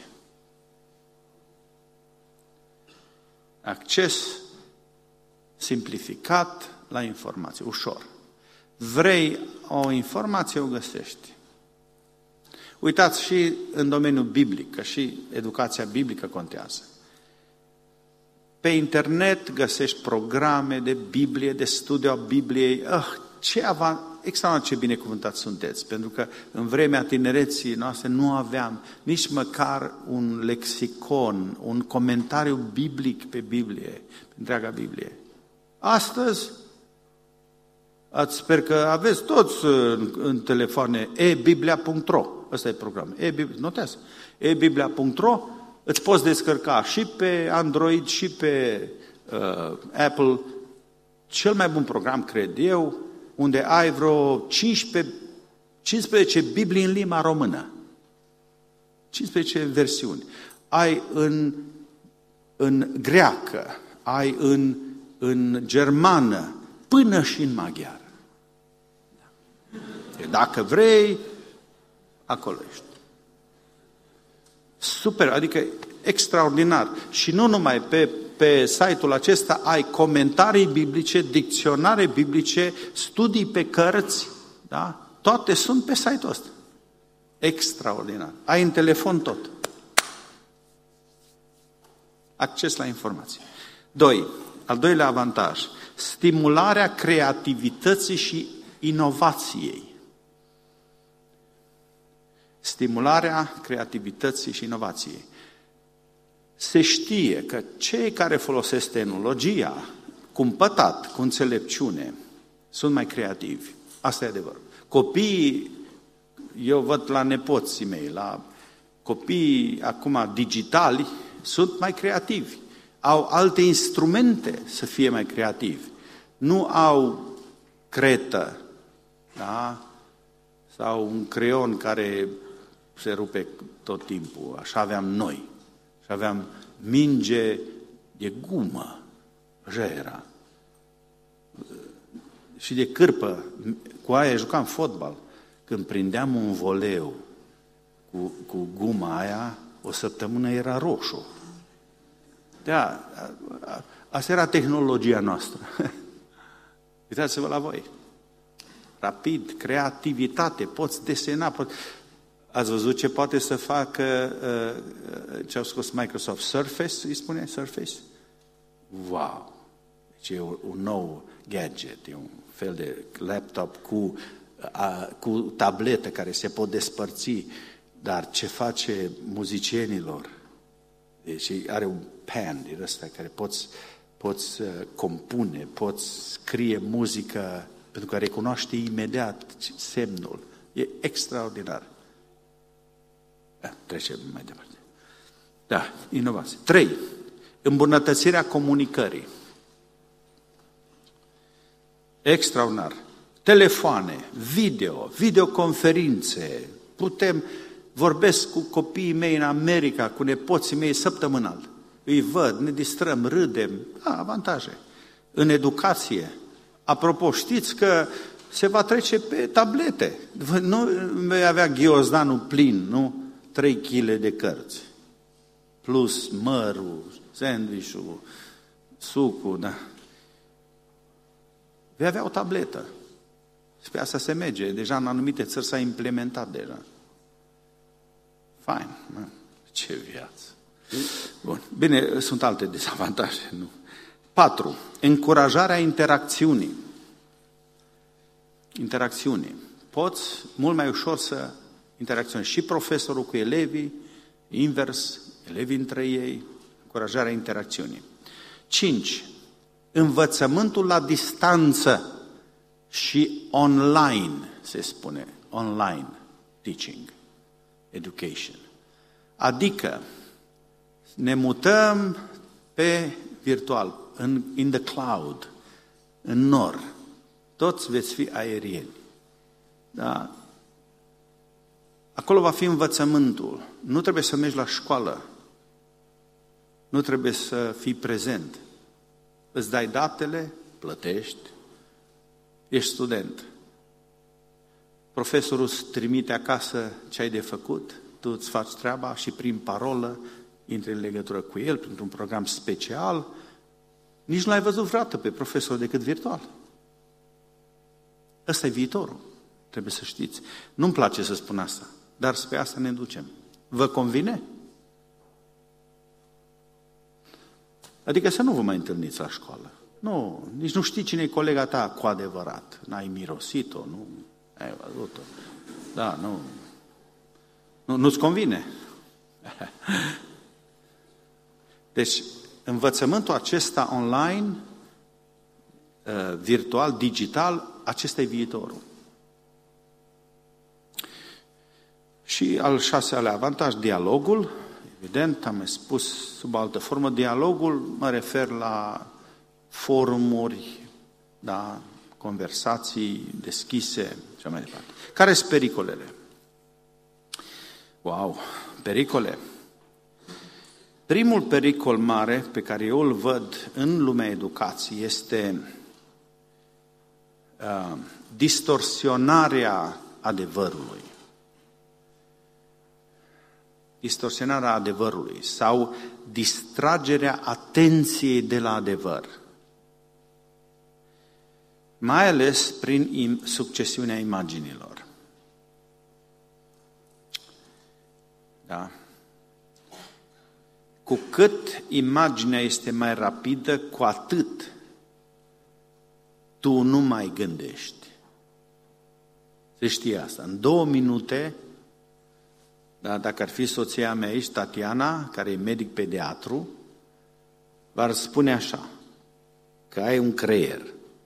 Acces simplificat la informație, ușor. Vrei o informație, o găsești. Uitați și în domeniul biblic, că și educația biblică contează. Pe internet găsești programe de Biblie, de studiu a Bibliei. Extraordinar ce binecuvântați sunteți, pentru că în vremea tinereții noastre nu aveam nici măcar un lexicon, un comentariu biblic pe Biblie, pe întreaga Biblie. Astăzi, sper că aveți toți în telefoane e-biblia.ro, ăsta e programul, notează, e-biblia.ro, îți poți descărca și pe Android și pe Apple, cel mai bun program, cred eu, unde ai vreo 15 Biblii în limba română. 15 versiuni. Ai în greacă, ai în germană, până și în maghiară. Dacă vrei, acolo ești. Super, adică extraordinar. Și nu numai pe site-ul acesta ai comentarii biblice, dicționare biblice, studii pe cărți, da? Toate sunt pe site-ul ăsta. Extraordinar. Ai în telefon tot. Acces la informații. 2. Al doilea avantaj. Stimularea creativității și inovației. Stimularea creativității și inovației. Se știe că cei care folosesc tehnologia cumpătat, cu înțelepciune, sunt mai creativi. Asta e adevărul. Copiii, eu văd la nepoții mei, la copiii acum digitali, sunt mai creativi. Au alte instrumente să fie mai creativi. Nu au cretă, da? Sau un creion care se rupe tot timpul. Așa aveam noi. Și aveam minge de gumă. Așa era. Și de cârpă. Cu aia jucam fotbal. Când prindeam un voleu cu guma aia, o săptămână era roșu. Da, asta era tehnologia noastră. Uitați-vă la voi. Rapid, creativitate, poți desena. Ați văzut ce poate să facă ce au scos Microsoft? Surface, îi spune? Surface? Wow! Deci e un nou gadget, e un fel de laptop cu tabletă care se pot despărți, dar ce face muzicienilor? Deci are un pen din ăsta care poți compune, poți scrie muzică, pentru că recunoaște imediat semnul. E extraordinar. Trecem mai departe. Da, inovație. 3. Îmbunătățirea comunicării. Extraordinar. Telefoane, videoconferințe, vorbesc cu copiii mei în America, cu nepoții mei săptămânal. Îi văd, ne distrăm, râdem, avantaje. În educație, apropo, știți că se va trece pe tablete. Nu vei avea ghiozdanul plin, nu? 3 kg de cărți. Plus mărul, sandwich-ul, sucul, da? Vei avea o tabletă. Și pe asta se merge. Deja în anumite țări s-a implementat deja. Fain. Ce viață. Bun. Bine, sunt alte dezavantaje. Nu? 4. Încurajarea interacțiunii. Interacțiunii. Poți mult mai ușor să interacționezi și profesorul cu elevii, invers, elevii între ei, încurajarea interacțiunii. 5. Învățământul la distanță și online, se spune, online teaching, education. Adică ne mutăm pe virtual, in the cloud, în nor. Toți veți fi aerieni. Da? Acolo va fi învățământul. Nu trebuie să mergi la școală. Nu trebuie să fii prezent. Îți dai datele, plătești, ești student. Profesorul îți trimite acasă ce ai de făcut, tu îți faci treaba și prin parolă intri în legătură cu el, printr-un program special. Nici nu l-ai văzut vreodată pe profesor decât virtual. Ăsta e viitorul, trebuie să știți. Nu-mi place să spun asta, dar spre asta ne ducem. Vă convine? Adică să nu vă mai întâlniți la școală. Nu, nici nu știi cine e colega ta cu adevărat. N-ai mirosit-o, nu ai văzut-o. Da, nu-ți convine. Deci, învățământul acesta online, virtual, digital, acesta e viitorul. Și al 6-lea avantaj, dialogul. Evident, am mai spus sub altă formă, dialogul, mă refer la forumuri, da, conversații deschise, și mai departe. Care sunt pericolele? Wow, pericole! Primul pericol mare pe care eu îl văd în lumea educației este distorsionarea adevărului. Distorsionarea adevărului sau distragerea atenției de la adevăr. Mai ales prin succesiunea imaginilor. Da? Cu cât imaginea este mai rapidă, cu atât tu nu mai gândești. Se știe asta. În 2 minute, da, dacă ar fi soția mea aici, Tatiana, care e medic pediatru, v-ar spune așa, că ai un creier.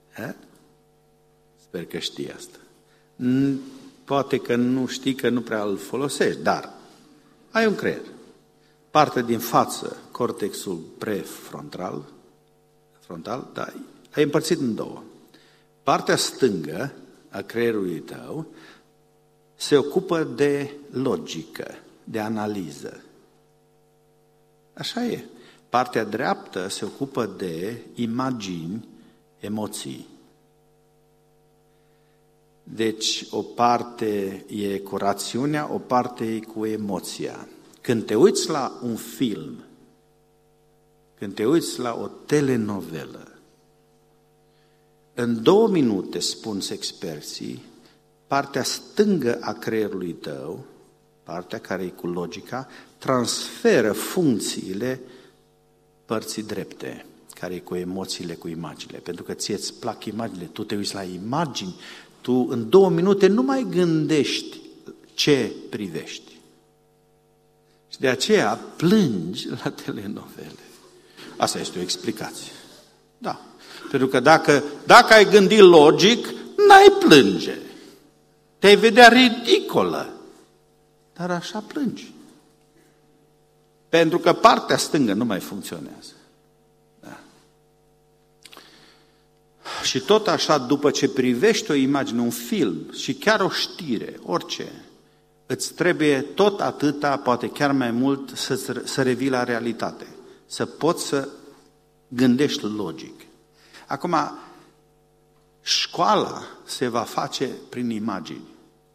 Sper că știi asta. Poate că nu știi, că nu prea îl folosești, dar ai un creier. Partea din față, cortexul prefrontal, da, ai împărțit în 2. Partea stângă a creierului tău se ocupă de logică, de analiză. Așa e. Partea dreaptă se ocupă de imagini, emoții. Deci o parte e cu rațiunea, o parte e cu emoția. Când te uiți la un film, când te uiți la o telenovelă, în 2 minute, spun experții, partea stângă a creierului tău, partea care e cu logica, transferă funcțiile părții drepte, care e cu emoțiile, cu imaginile. Pentru că ție îți plac imaginile, tu te uiți la imagini, tu în 2 minute nu mai gândești ce privești. Și de aceea plângi la telenovele. Asta este o explicație. Da. Pentru că dacă ai gândit logic, n-ai plânge. Te-ai vedea ridicolă. Dar așa plângi. Pentru că partea stângă nu mai funcționează. Da. Și tot așa, după ce privești o imagine, un film și chiar o știre, orice, îți trebuie tot atâta, poate chiar mai mult, să revii la realitate. Să poți să gândești logic. Acum, școala se va face prin imagini.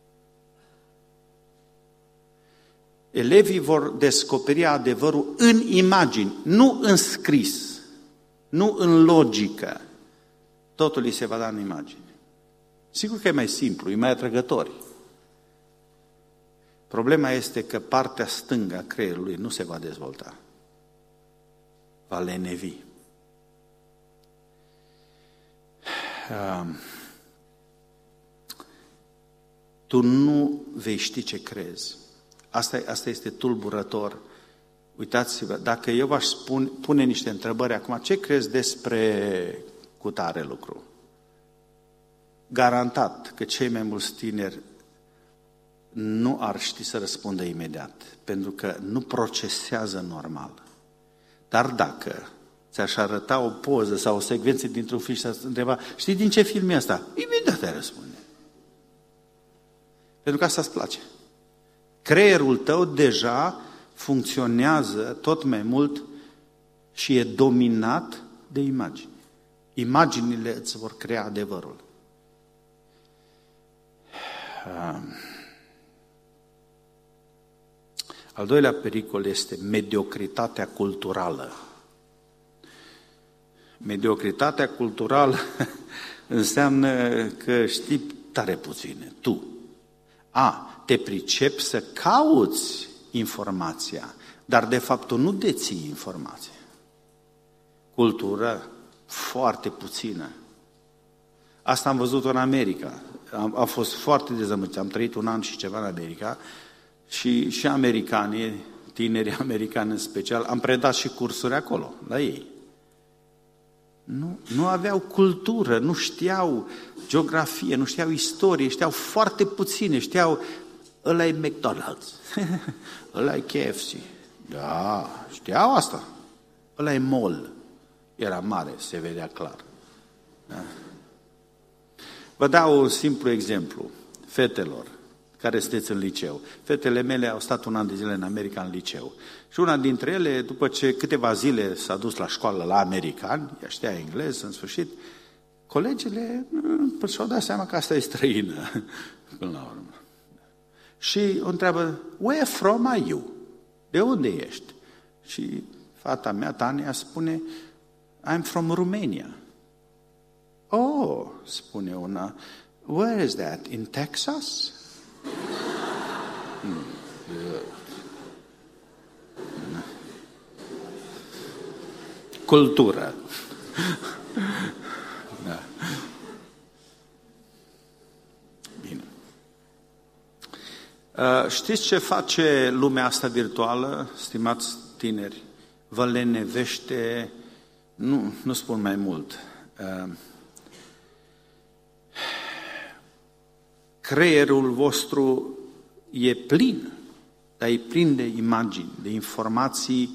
Elevii vor descoperi adevărul în imagini, nu în scris, nu în logică. Totul îi se va da în imagini. Sigur că e mai simplu, e mai atrăgător. Problema este că partea stângă a creierului nu se va dezvolta. Va lenevi. Tu nu vei ști ce crezi. Asta este tulburător. Uitați-vă, dacă eu v-aș pune niște întrebări acum, ce crezi despre cutare lucru? Garantat că cei mai mulți tineri nu ar ști să răspundă imediat, pentru că nu procesează normal. Dar dacă ți-aș arăta o poză sau o secvență dintr-un film și să întreba, știi din ce film e ăsta? Imediat ai răspunde. Pentru că asta îți place. Creierul tău deja funcționează tot mai mult și e dominat de imagini. Imaginile îți vor crea adevărul. Al doilea pericol este mediocritatea culturală. Mediocritatea culturală înseamnă că știi tare puține, tu. Te pricepi să cauți informația, dar de fapt tu nu deții informația. Cultură foarte puțină. Asta am văzut în America. Am fost foarte dezamăgit. Am trăit 1 an și ceva în America și americanii, tinerii americani în special, am predat și cursuri acolo, la ei. Nu aveau cultură, nu știau geografie, nu știau istorie, știau foarte puține, știau ăla e McDonald's, ăla e KFC. Da, știau asta. Ăla e mall. Era mare, se vedea clar. Da. Vă dau un simplu exemplu. Fetelor care sunteți în liceu. Fetele mele au stat 1 an de zile în America în liceu. Și una dintre ele, după ce câteva zile s-a dus la școală la americani, ea știa engleză în sfârșit, colegele și-au dat seama că asta e străină, până la urmă. Și o întreabă, where from are you? De unde ești? Și fata mea, Tania, spune, I'm from Romania. Oh, spune una, where is that? In Texas? Cultură. Da. Bine. Știți ce face lumea asta virtuală, stimați tineri? Vă lenevește, nu spun mai mult, creierul vostru e plin, dar e plin de imagini, de informații.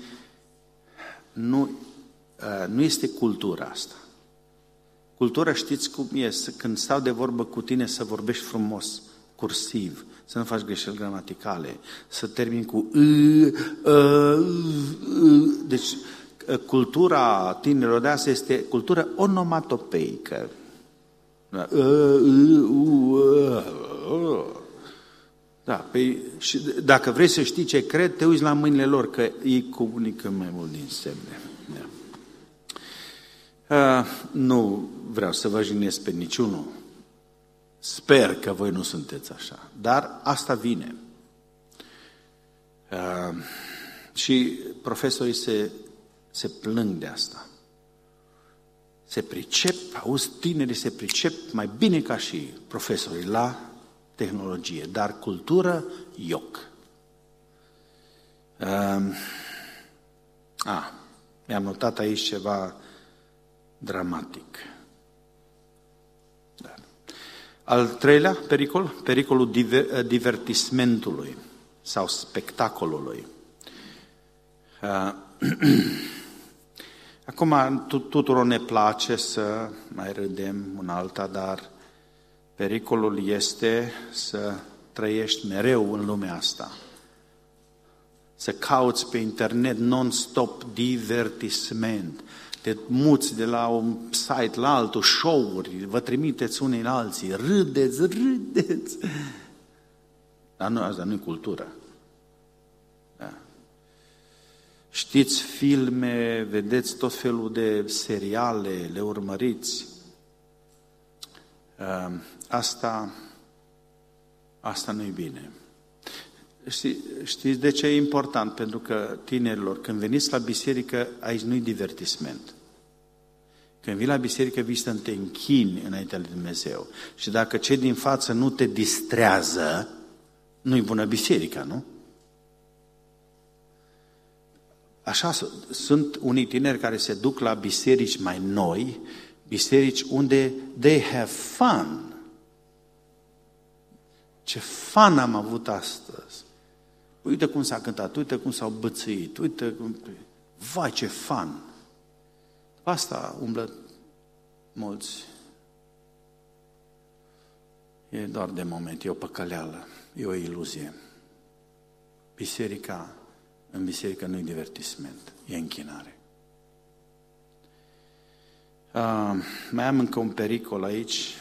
Nu este cultura asta. Cultura, știți cum e? Când stau de vorbă cu tine să vorbești frumos, cursiv, să nu faci greșeli gramaticale, să termini cu Deci, cultura tinerilor de astăzi este cultură onomatopeică. Da, păi, și dacă vrei să știi ce cred, te uiți la mâinile lor, că ei comunică mai mult din semne. Da. Nu vreau să vă jignesc pe niciunul. Sper că voi nu sunteți așa, dar asta vine. Și profesorii se plâng de asta. se pricep, auzi, tinerii se pricep mai bine ca și profesorii la tehnologie, dar cultură, ioc. Mi-am notat aici ceva dramatic. Da. Al treilea pericol, pericolul divertismentului sau spectacolului. Acum tuturor ne place să mai râdem un alta, dar pericolul este să trăiești mereu în lumea asta. Să cauți pe internet non-stop divertisment, te muți de la un site la altul, show-uri, vă trimiteți unii la alții, râdeți. Dar nu, asta nu e cultură. Da. Știți filme, vedeți tot felul de seriale, le urmăriți. Asta nu e bine. Știți de ce e important? Pentru că tinerilor, când veniți la biserică, aici nu-i divertisment. Când vii la biserică, vii să te închini înaintea lui Dumnezeu. Și dacă cei din față nu te distrează, nu-i bună biserica, nu? Așa sunt unii tineri care se duc la biserici mai noi, biserici unde they have fun. Ce fun am avut astăzi! Uite cum s-a cântat, uite cum s-au bățâit, uite cum... Vai, ce fun! Asta umblă mulți. E doar de moment, e o păcăleală, e o iluzie. În biserică nu e divertisment, e închinare. Mai am încă un pericol aici,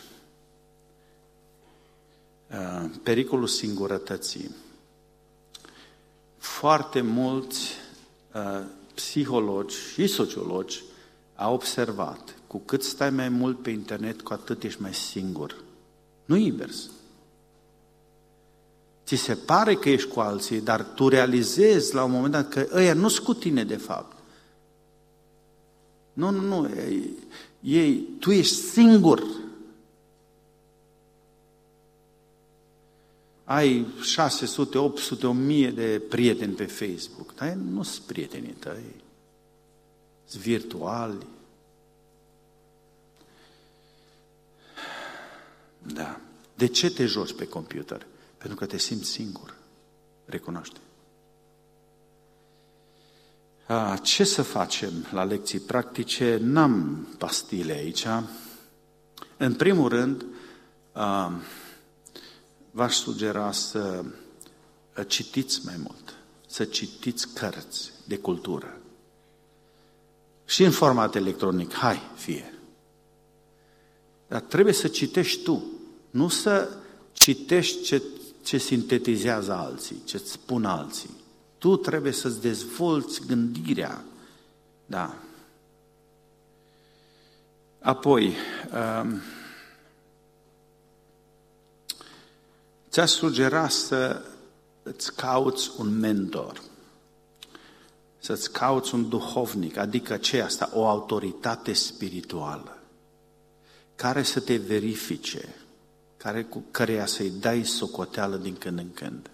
pericolul singurătății. Foarte mulți psihologi și sociologi au observat, cu cât stai mai mult pe internet, cu atât ești mai singur. Nu invers. Ți se pare că ești cu alții, dar tu realizezi la un moment dat că ăia nu sunt cu tine de fapt. Nu, tu ești singur. Ai 600, 800, 1000 de prieteni pe Facebook, dar nu sunt prietenii tăi, sunt virtuali. Da. De ce te joci pe computer? Pentru că te simți singur. Recunoaște. Ce să facem la lecții practice? N-am pastile aici. În primul rând, v-aș sugera să citiți mai mult, să citiți cărți de cultură. Și în format electronic, fie. Dar trebuie să citești tu, nu să citești ce sintetizează alții, ce îți spun alții. Tu trebuie să-ți dezvolți gândirea. Da. Apoi, ți-aș sugera să îți cauți un mentor, să-ți cauți un duhovnic, adică ce asta? O autoritate spirituală, care să te verifice, cu căreia să-i dai socoteală din când în când.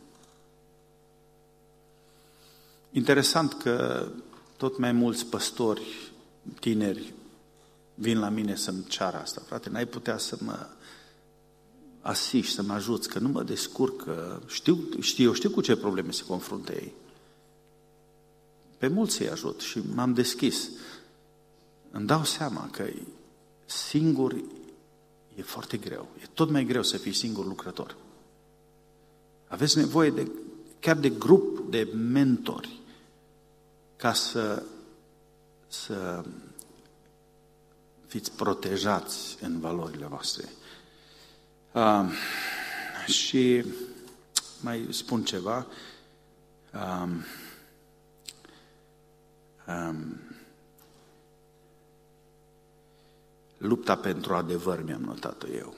Interesant că tot mai mulți păstori tineri vin la mine să-mi ceară asta. Frate, n-ai putea să mă asiști, să mă ajuți, că nu mă descurc, că știu cu ce probleme se confruntă ei. Pe mulți îi ajut și m-am deschis. Îmi dau seama că singur e foarte greu. E tot mai greu să fii singur lucrător. Aveți nevoie chiar de grup de mentori ca să fiți protejați în valorile voastre. Și mai spun ceva. Lupta pentru adevăr mi-am notat-o eu.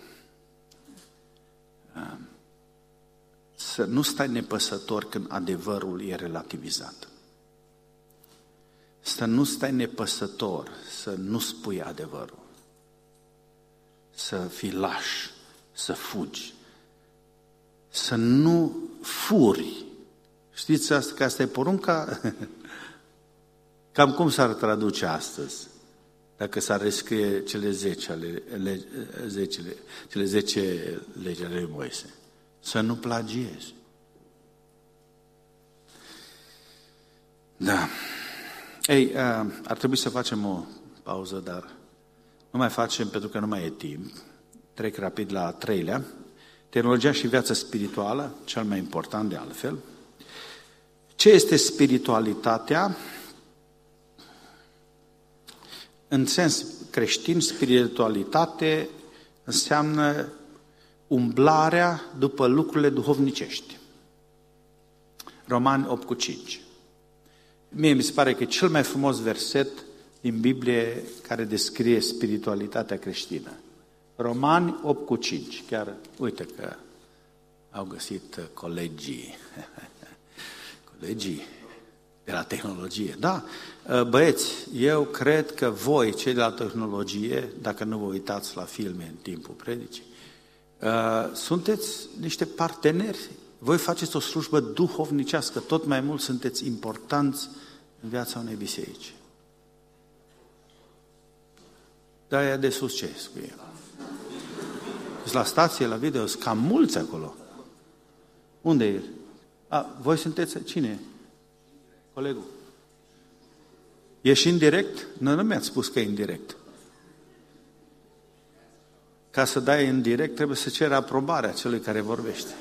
Să nu stai nepăsător când adevărul e relativizat. Să nu stai nepăsător, să nu spui adevărul. să fii laș, să fugi, să nu furi. Știți asta, că asta e porunca? Cam cum s-ar traduce astăzi? Dacă s-ar rescrie cele 10 legi ale lui Moise. Să nu plagiezi. Da. Ei, ar trebui să facem o pauză, dar nu mai facem pentru că nu mai e timp. Trec rapid la a 3-lea. Tehnologia și viața spirituală, cel mai important de altfel. Ce este spiritualitatea? În sens creștin, spiritualitate înseamnă umblarea după lucrurile duhovnicești. Romani 8:5. Mie mi se pare că e cel mai frumos verset din Biblie care descrie spiritualitatea creștină. Romani 8:5. Chiar, uite că au găsit colegii de la tehnologie. Da, băieți, eu cred că voi, cei de la tehnologie, dacă nu vă uitați la filme în timpul predicii, sunteți niște parteneri. Voi faceți o slujbă duhovnicească, tot mai mult sunteți importanți în viața unei biserici. Dar e de succes cu el. La stație, la video, sunt cam mulți acolo. Unde e? Voi sunteți, cine? Colegul. E și în direct? Nu mi-ați spus că e în direct. Ca să dai în direct, trebuie să ceri aprobarea celui care vorbește.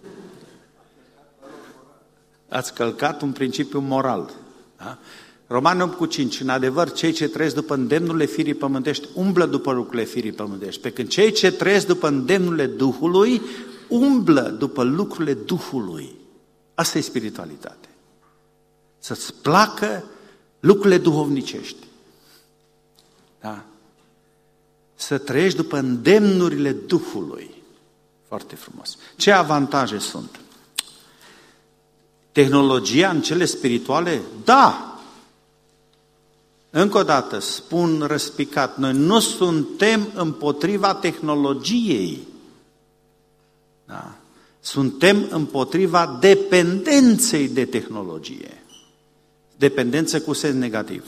Ați călcat un principiu moral. Da? Romani 8:5. În adevăr, cei ce trăiesc după îndemnurile firii pământești umblă după lucrurile firii pământești. Pe când cei ce trăiesc după îndemnurile Duhului umblă după lucrurile Duhului. Asta e spiritualitate. Să-ți placă lucrurile duhovnicești. Da? Să trăiești după îndemnurile Duhului. Foarte frumos. Ce avantaje sunt? Tehnologia în cele spirituale? Da! Încă o dată, spun răspicat, noi nu suntem împotriva tehnologiei. Da? Suntem împotriva dependenței de tehnologie. Dependență cu sens negativ.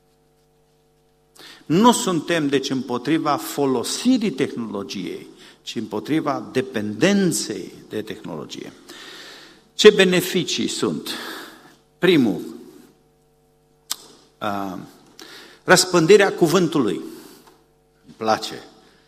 Nu suntem, deci, împotriva folosirii tehnologiei, ci împotriva dependenței de tehnologie. Ce beneficii sunt? Primul, răspândirea cuvântului. Îmi place.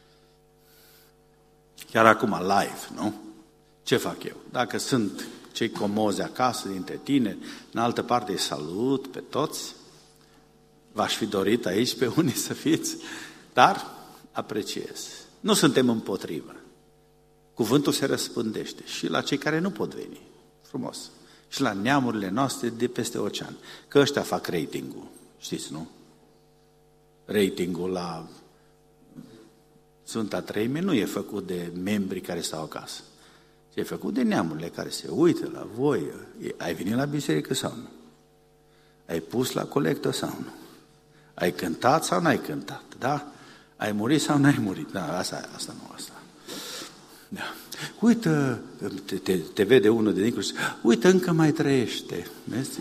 Chiar acum, live, nu? Ce fac eu? Dacă sunt cei comozi acasă dintre tine, în altă parte îi salut pe toți, v-aș fi dorit aici pe unii să fiți, dar apreciez. Nu suntem împotrivă. Cuvântul se răspândește și la cei care nu pot veni. Frumos. Și la neamurile noastre de peste ocean. Că ăștia fac ratingul. Știți, nu? Ratingul la Sfânta Treime nu e făcut de membrii care stau acasă. E făcut de neamurile care se uită la voi. Ai venit la biserică sau nu? Ai pus la colectă sau nu? Ai cântat sau n-ai cântat? Da? Ai murit sau n-ai murit? Da, asta nu, asta. Da. Uită, te vede unul de dincolo și uite, încă mai trăiește. Vezi?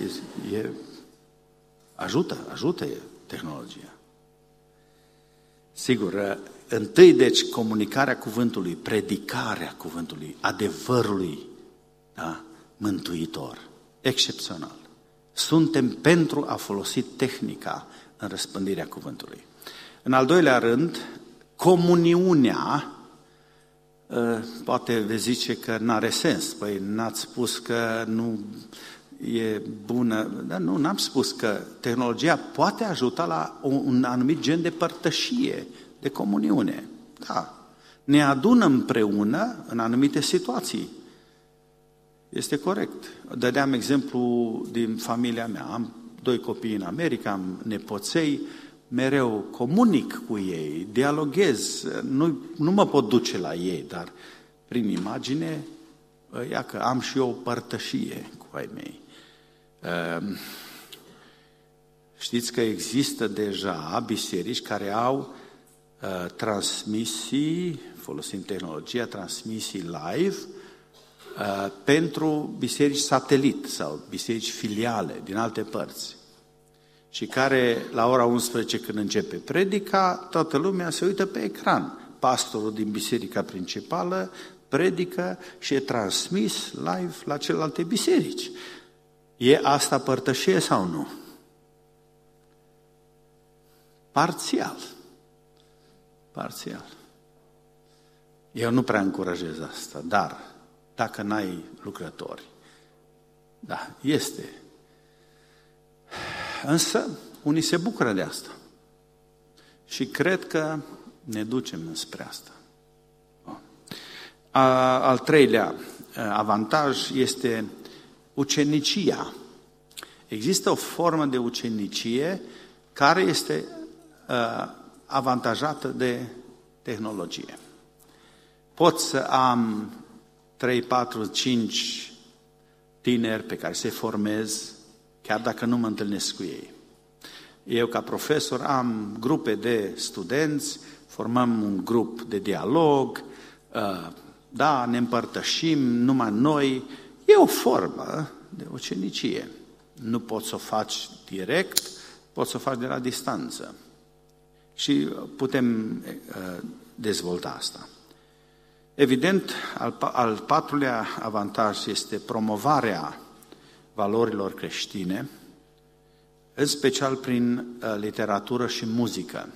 Ajută tehnologia. Sigur, întâi, deci, comunicarea cuvântului, predicarea cuvântului, adevărului, da? Mântuitor, excepțional. Suntem pentru a folosi tehnica în răspândirea cuvântului. În al doilea rând, comuniunea, poate veți zice că n-are sens. Păi n-ați spus că nu e bună. Dar nu, n-am spus că tehnologia poate ajuta la un anumit gen de părtășie, de comuniune. Da. Ne adună împreună în anumite situații. Este corect. Dădeam exemplu din familia mea. Am 2 copii în America, am nepoței, mereu comunic cu ei, dialoghez, nu mă pot duce la ei, dar prin imagine, ia că am și eu o părtășie cu ai mei. Știți că există deja biserici care au transmisii, folosim tehnologia, transmisii live pentru biserici satelit sau biserici filiale din alte părți. Și care, la ora 11, când începe predica, toată lumea se uită pe ecran. Pastorul din biserica principală predică și e transmis live la celelalte biserici. E asta părtășie sau nu? Parțial. Parțial. Eu nu prea încurajez asta, dar dacă n-ai lucrători, da, este. Însă, unii se bucură de asta. Și cred că ne ducem înspre asta. Al treilea avantaj este ucenicia. Există o formă de ucenicie care este avantajată de tehnologie. Pot să am 3, 4, 5 tineri pe care să-i formez, chiar dacă nu mă întâlnesc cu ei. Eu, ca profesor, am grupe de studenți, formăm un grup de dialog, da, ne împărtășim, numai noi. E o formă de ucenicie. Nu poți să o faci direct, poți să o faci de la distanță. Și putem dezvolta asta. Evident, al patrulea avantaj este promovarea valorilor creștine, în special prin literatură și muzică.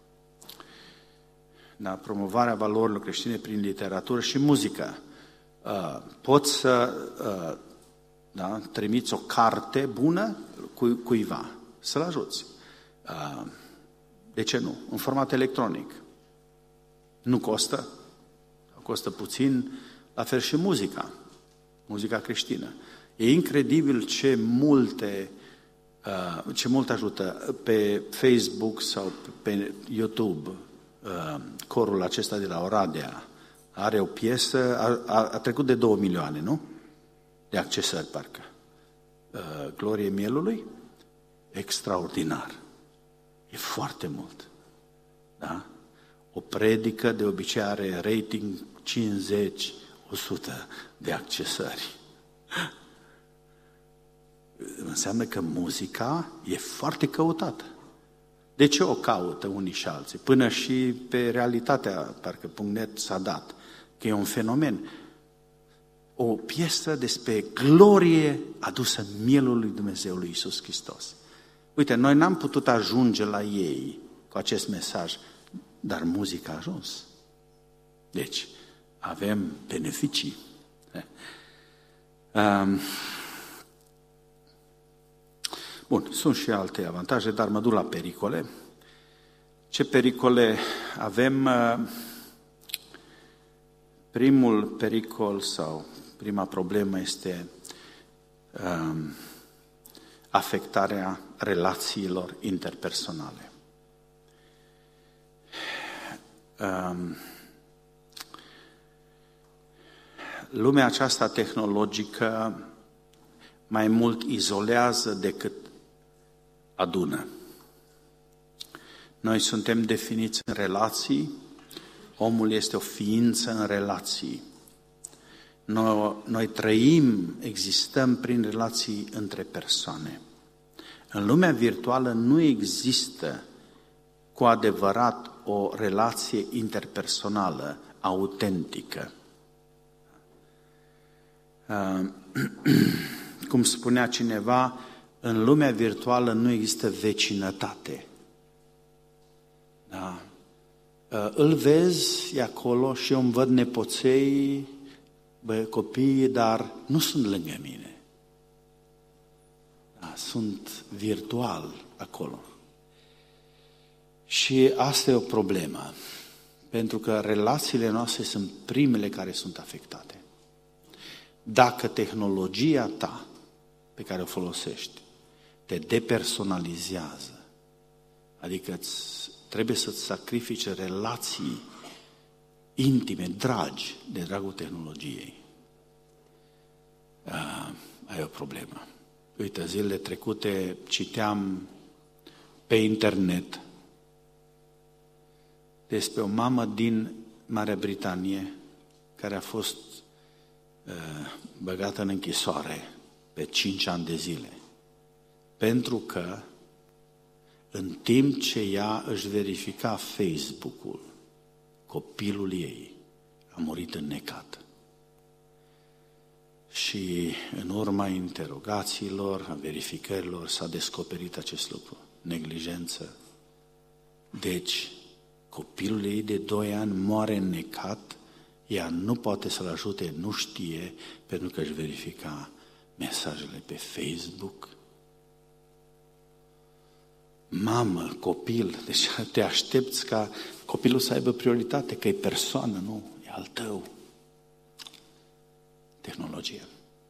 Da, promovarea valorilor creștine prin literatură și muzică. Poți să trimiți o carte bună cuiva, să-l ajuți. De ce nu? În format electronic. Nu costă, costă puțin, la fel și muzica creștină. E incredibil ce mult ajută pe Facebook sau pe YouTube. Corul acesta de la Oradea are o piesă, a trecut de 2 milioane, nu? De accesări, parcă. Glorie mielului? Extraordinar. E foarte mult. Da? O predică de obicei are rating 50, 100 de accesări. Înseamnă că muzica e foarte căutată. De ce o caută unii și alții? Până și pe realitatea, parcă .net s-a dat, că e un fenomen. O piesă despre glorie adusă mielul lui Dumnezeu, lui Iisus Hristos. Uite, noi n-am putut ajunge la ei cu acest mesaj, dar muzica a ajuns. Deci, avem beneficii. Bun, sunt și alte avantaje, dar mă duc la pericole. Ce pericole avem? Primul pericol sau prima problemă este afectarea relațiilor interpersonale. Lumea aceasta tehnologică mai mult izolează decât adună. Noi suntem definiți în relații, omul este o ființă în relații. Noi trăim, existăm prin relații între persoane. În lumea virtuală nu există cu adevărat o relație interpersonală autentică. Cum spunea cineva, în lumea virtuală nu există vecinătate. Da. Îl vezi, e acolo și eu îmi văd nepoței, copiii, dar nu sunt lângă mine. Da, sunt virtual acolo. Și asta e o problemă, pentru că relațiile noastre sunt primele care sunt afectate. Dacă tehnologia ta pe care o folosești te depersonalizează, adică trebuie să-ți sacrifice relații intime, dragi, de dragul tehnologiei, ai o problemă. Uite, zilele trecute citeam pe internet despre o mamă din Marea Britanie care a fost băgată în închisoare pe 5 ani de zile. Pentru că în timp ce ea își verifica Facebook-ul, copilul ei a murit înnecat. Și în urma interogațiilor, a verificărilor, s-a descoperit acest lucru. Neglijență. Deci, copilul ei de 2 ani moare înnecat, ea nu poate să-l ajute, nu știe, pentru că își verifica mesajele pe Facebook. Mamă, copil, deci te aștepți ca copilul să aibă prioritate, că e persoană, nu, e al tău. Tehnologie.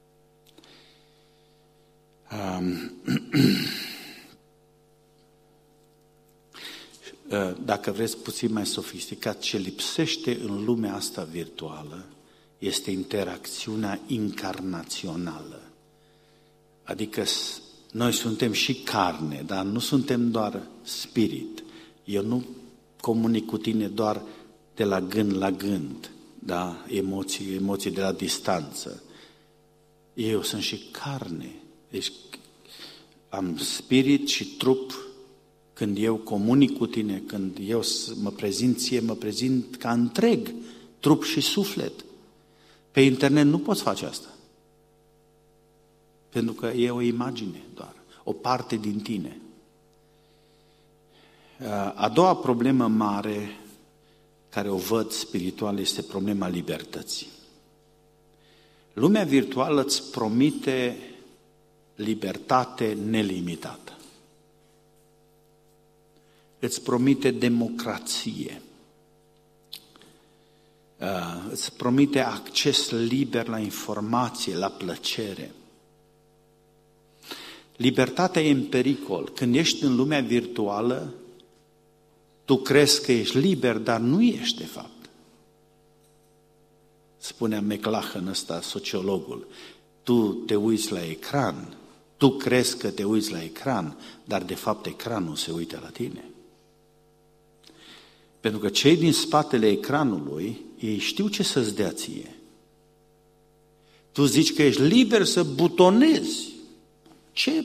Dacă vreți puțin mai sofisticat, ce lipsește în lumea asta virtuală este interacțiunea incarnațională. Adică noi suntem și carne, dar nu suntem doar spirit. Eu nu comunic cu tine doar de la gând la gând, da? Emoții de la distanță. Eu sunt și carne. Deci am spirit și trup. Când eu comunic cu tine, când eu mă prezint ție, mă prezint ca întreg, trup și suflet. Pe internet nu poți face asta. Pentru că e o imagine doar, o parte din tine. A doua problemă mare care o văd spiritual este problema libertății. Lumea virtuală îți promite libertate nelimitată. Îți promite democrație. Îți promite acces liber la informație, la plăcere. Libertatea e în pericol. Când ești în lumea virtuală, tu crezi că ești liber, dar nu ești de fapt. Spunea McLachlan ăsta, sociologul, tu te uiți la ecran, tu crezi că te uiți la ecran, dar de fapt ecranul se uită la tine. Pentru că cei din spatele ecranului, ei știu ce să-ți dea ție. Tu zici că ești liber să butonezi ce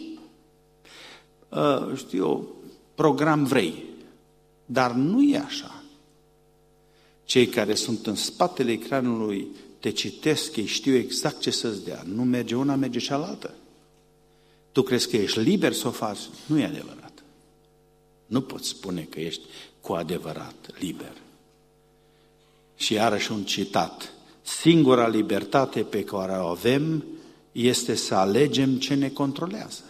program vrei, dar nu e așa. Cei care sunt în spatele ecranului te citesc, ei știu exact ce să-ți dea. Nu merge una, merge cealaltă. Tu crezi că ești liber să o faci? Nu e adevărat. Nu poți spune că ești cu adevărat liber. Și iarăși un citat. Singura libertate pe care o avem este să alegem ce ne controlează.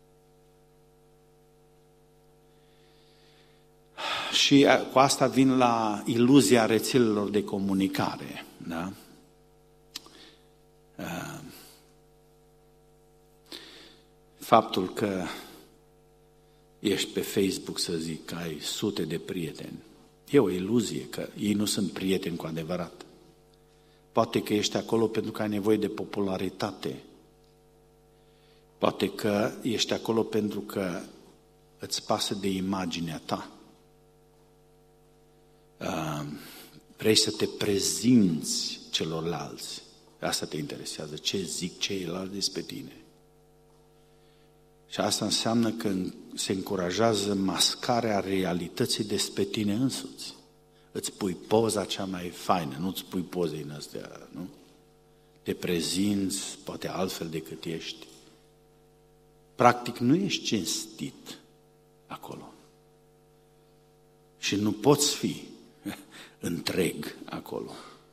Și cu asta vin la iluzia rețelelor de comunicare. Da? Faptul că ești pe Facebook, să zic, că ai sute de prieteni. E o iluzie că ei nu sunt prieteni cu adevărat. Poate că ești acolo pentru că ai nevoie de popularitate. Poate că ești acolo pentru că îți pasă de imaginea ta. Vrei să te prezinți celorlalți. Asta te interesează. Ce zic ceilalți despre tine. Și asta înseamnă că se încurajează mascarea realității despre tine însuți. Îți pui poza cea mai faină, nu îți pui poze în astea, nu? Te prezinți, poate altfel decât ești. Practic nu ești cinstit acolo. Și nu poți fi întreg acolo.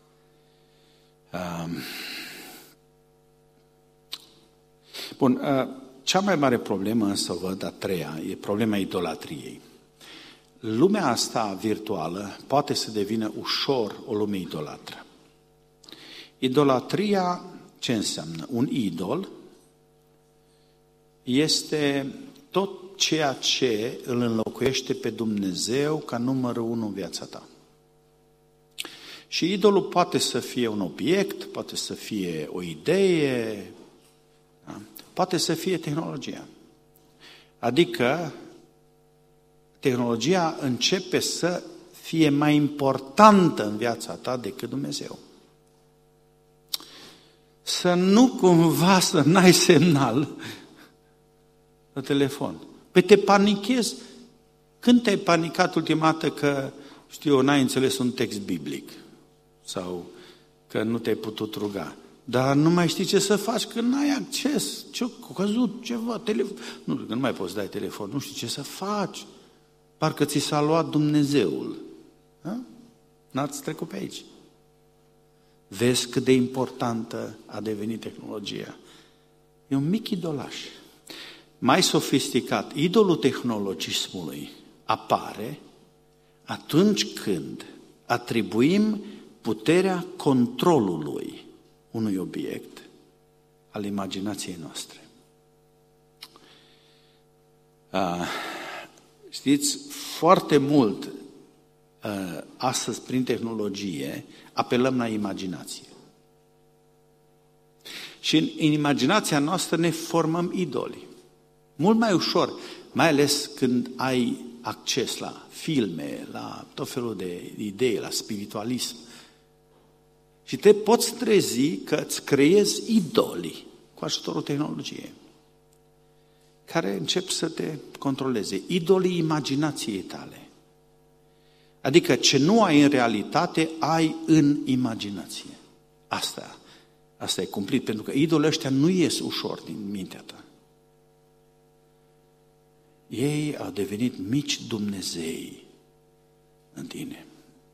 Bun, cea mai mare problemă, însă o văd, a treia, e problema idolatriei. Lumea asta virtuală poate să devină ușor o lume idolatră. Idolatria, ce înseamnă? Un idol este tot ceea ce îl înlocuiește pe Dumnezeu ca numărul 1 în viața ta. Și idolul poate să fie un obiect, poate să fie o idee, da? Poate să fie tehnologia. Adică tehnologia începe să fie mai importantă în viața ta decât Dumnezeu. Să nu cumva să n-ai semnal la telefon. Păi te panichezi. Când te-ai panicat ultima dată că, n-ai înțeles un text biblic sau că nu te-ai putut ruga, dar nu mai știi ce să faci, că n-ai acces, ce-a căzut ceva, telefon. Nu, că nu mai poți dai telefon, nu știi ce să faci. Parcă ți s-a luat Dumnezeul. Da? N-ați trecut pe aici. Vezi cât de importantă a devenit tehnologia. E un mic idolaș. Mai sofisticat, idolul tehnologismului apare atunci când atribuim puterea controlului unui obiect al imaginației noastre. Știți, foarte mult astăzi prin tehnologie apelăm la imaginație. Și în imaginația noastră ne formăm idoli. Mult mai ușor, mai ales când ai acces la filme, la tot felul de idei, la spiritualism. Și te poți trezi că îți creezi idoli cu ajutorul tehnologiei, care încep să te controleze. Idolii imaginației tale. Adică ce nu ai în realitate, ai în imaginație. Asta e cumplit, pentru că idolii ăștia nu ies ușor din mintea ta. Ei au devenit mici Dumnezei în tine.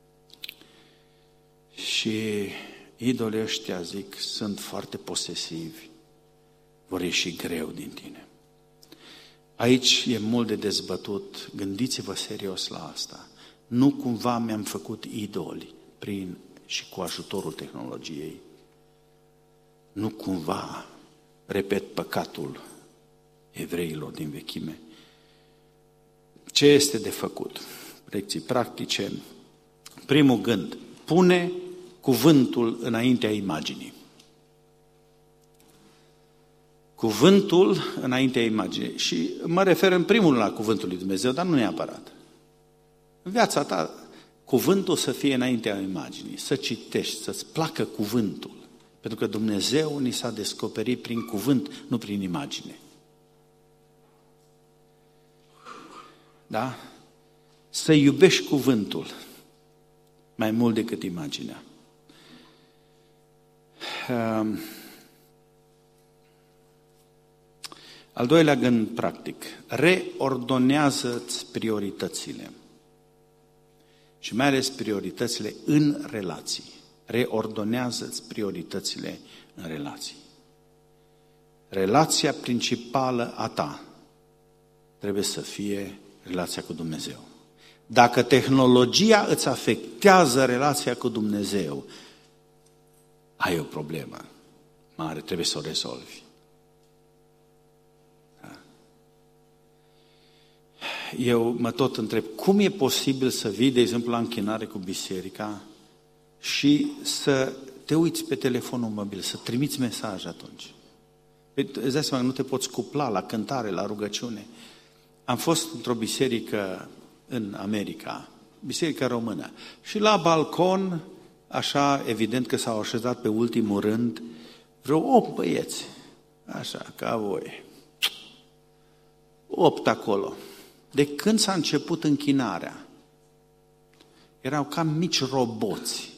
Și idolii ăștia, zic, sunt foarte posesivi, vor ieși greu din tine. Aici e mult de dezbătut, gândiți-vă serios la asta. Nu cumva mi-am făcut idoli prin și cu ajutorul tehnologiei. Nu cumva repet păcatul evreilor din vechime. Ce este de făcut? Lecții practice. Primul gând, pune cuvântul înaintea imaginii. Cuvântul înaintea imaginii. Și mă refer în primul la cuvântul lui Dumnezeu, dar nu neapărat. În viața ta, cuvântul să fie înaintea imaginii, să citești, să-ți placă cuvântul. Pentru că Dumnezeu ni s-a descoperit prin cuvânt, nu prin imagine. Da? Să iubești cuvântul mai mult decât imaginea. Al doilea gând practic, reordonează-ți prioritățile. Și mai ales prioritățile în relații. Reordonează-ți prioritățile în relații. Relația principală a ta trebuie să fie relația cu Dumnezeu. Dacă tehnologia îți afectează relația cu Dumnezeu, ai o problemă mare, trebuie să o rezolvi. Eu mă tot întreb, cum e posibil să vii, de exemplu, la închinare cu biserica și să te uiți pe telefonul mobil, să trimiți mesaj atunci? Îți dai seama că nu te poți cupla la cântare, la rugăciune. Am fost într-o biserică în America, biserică română, și la balcon, așa, evident că s-au așezat pe ultimul rând, vreo 8 băieți, așa, ca voi. 8 acolo. De când s-a început închinarea, erau ca mici roboți.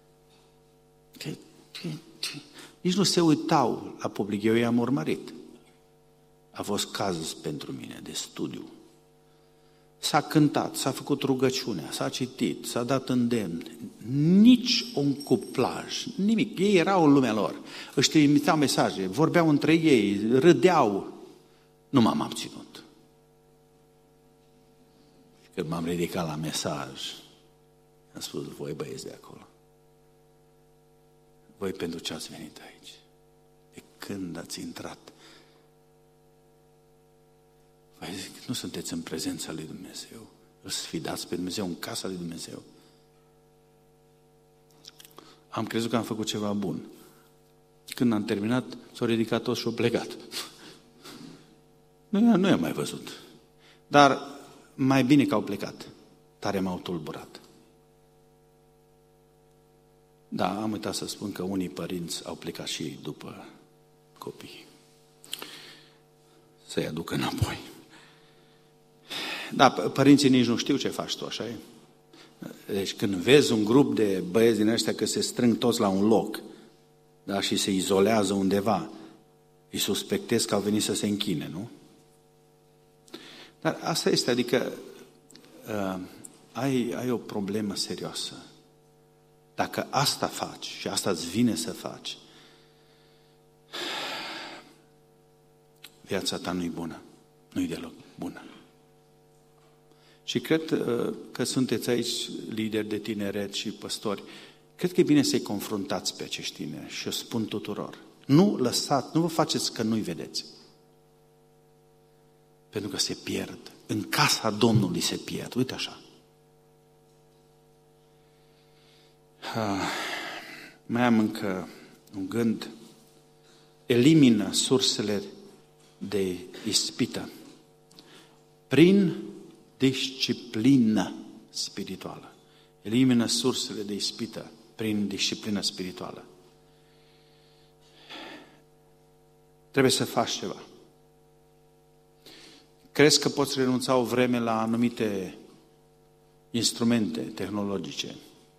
Nici nu se uitau la public, eu i-am urmărit. A fost caz pentru mine de studiu. S-a cântat, s-a făcut rugăciunea, s-a citit, s-a dat îndemn. Nici un cuplaj, nimic. Ei erau în lumea lor. Își trimiteau mesaje, vorbeau între ei, râdeau. Nu m-am abținut. Și când m-am ridicat la mesaj, am spus, voi băieți de acolo, voi pentru ce ați venit aici? De când ați intrat? Vă zic, nu sunteți în prezența lui Dumnezeu. Îl sfidați pe Dumnezeu în casa lui Dumnezeu. Am crezut că am făcut ceva bun. Când am terminat, s-au ridicat toți și au plecat. Nu i-am mai văzut. Dar mai bine că au plecat. Tare m-au tulburat. Da, am uitat să spun că unii părinți au plecat și ei după copii. Să-i aducă înapoi. Da, părinții nici nu știu ce faci tu, așa e? Deci când vezi un grup de băieți din ăștia că se strâng toți la un loc, da, și se izolează undeva, îi suspectezi că au venit să se închine, nu? Dar asta este, adică ai o problemă serioasă. Dacă asta faci și asta îți vine să faci, viața ta nu-i bună, nu-i deloc bună. Și cred că sunteți aici lideri de tineret și păstori, cred că e bine să-i confruntați pe acești tineri și o spun tuturor. Nu lăsați, nu vă faceți că nu-i vedeți. Pentru că se pierd. În casa Domnului se pierd. Uite așa. Mai am încă un gând. Elimină sursele de ispită prin disciplină spirituală. Elimină sursele de ispită prin disciplină spirituală. Trebuie să faci ceva. Crezi că poți renunța o vreme la anumite instrumente tehnologice?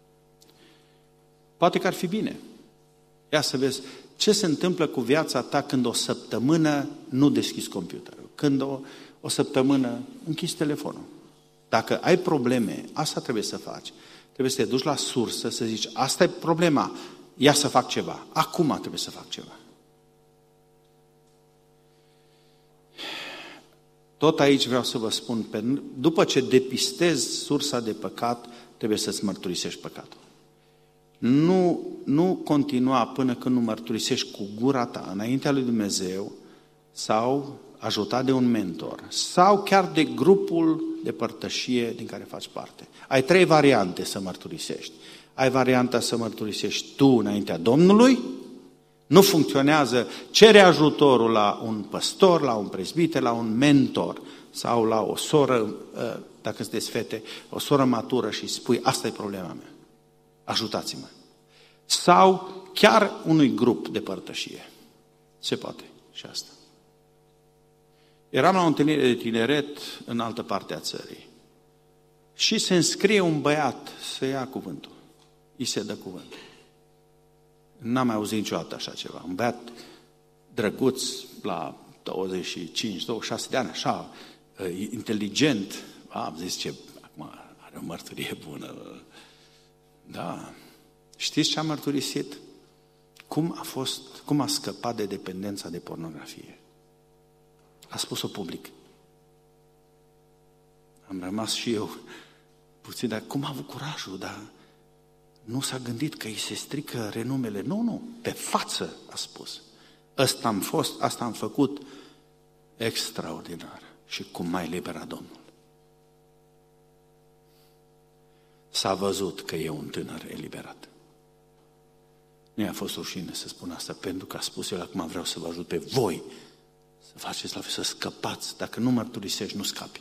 Poate că ar fi bine. Ia să vezi ce se întâmplă cu viața ta când o săptămână nu deschizi computerul, când o săptămână închizi telefonul. Dacă ai probleme, asta trebuie să faci. Trebuie să te duci la sursă, să zici, asta e problema, ia să fac ceva. Acum trebuie să fac ceva. Tot aici vreau să vă spun, după ce depistezi sursa de păcat, trebuie să-ți mărturisești păcatul. Nu continua până când nu mărturisești cu gura ta înaintea lui Dumnezeu sau ajutat de un mentor sau chiar de grupul de părtășie din care faci parte. Ai 3 variante să mărturisești. Ai varianta să mărturisești tu înaintea Domnului, nu funcționează, cere ajutorul la un păstor, la un prezbiter, la un mentor sau la o soră, dacă sunteți fete, o soră matură și spui, asta e problema mea, ajutați-mă. Sau chiar unui grup de părtășie. Se poate și asta. Eram la o întâlnire de tineret în altă parte a țării și se înscrie un băiat să ia cuvântul. Îi se dă cuvântul. N-am mai auzit niciodată așa ceva. Un băiat drăguț la 25-26 de ani, așa, inteligent. Am zis ce, acum are o mărturie bună. Da. Știți ce a mărturisit? Cum a scăpat de dependența de pornografie? A spus-o public. Am rămas și eu puțin, dar cum a avut curajul? Dar nu s-a gândit că îi se strică renumele. Nu, pe față a spus. Ăsta am fost, asta am făcut. Extraordinar. Și cum m-a eliberat Domnul. S-a văzut că e un tânăr eliberat. Nu i-a fost rușine să spun asta, pentru că a spus el, acum vreau să vă ajut pe voi să faceți la fel, să scăpați. Dacă nu mărturisești, nu scapi.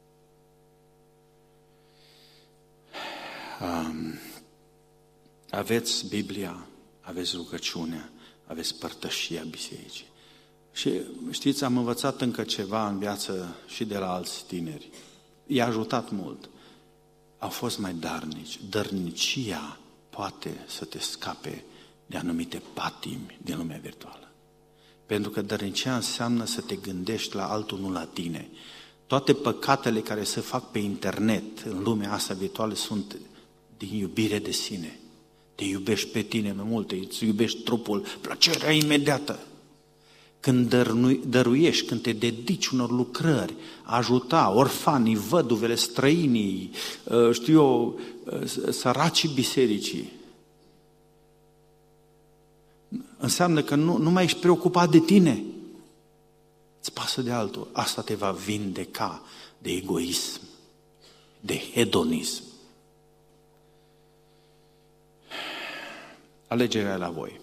Aveți Biblia, aveți rugăciunea, aveți părtășia bisericii. Și știți, am învățat încă ceva în viață și de la alți tineri. I-a ajutat mult. Au fost mai darnici. Dărnicia poate să te scape de anumite patimi din lumea virtuală. Pentru că dărnicia înseamnă să te gândești la altul, nu la tine. Toate păcatele care se fac pe internet, în lumea asta virtuală, sunt din iubire de sine. Te iubești pe tine mai mult, îți iubești trupul, plăcerea imediată. Când dăruiești, când te dedici unor lucrări, ajuta orfanii, văduvele, străinii, săracii bisericii, înseamnă că nu mai ești preocupat de tine. Îți pasă de altul. Asta te va vindeca de egoism, de hedonism. Alegerea la voi.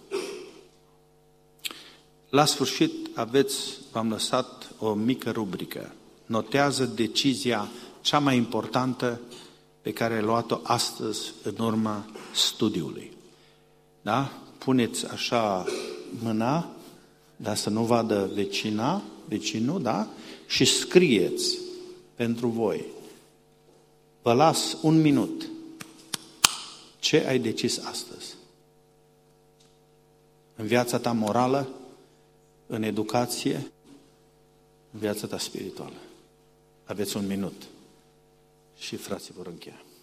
La sfârșit v-am lăsat o mică rubrică. Notează decizia cea mai importantă pe care ai luat-o astăzi în urma studiului. Da? Puneți așa mâna, dar să nu vadă vecinul, da? Și scrieți pentru voi. Vă las 1 minut. Ce ai decis astăzi? În viața ta morală, în educație, în viața ta spirituală. Aveți 1 minut și frații vor încheia.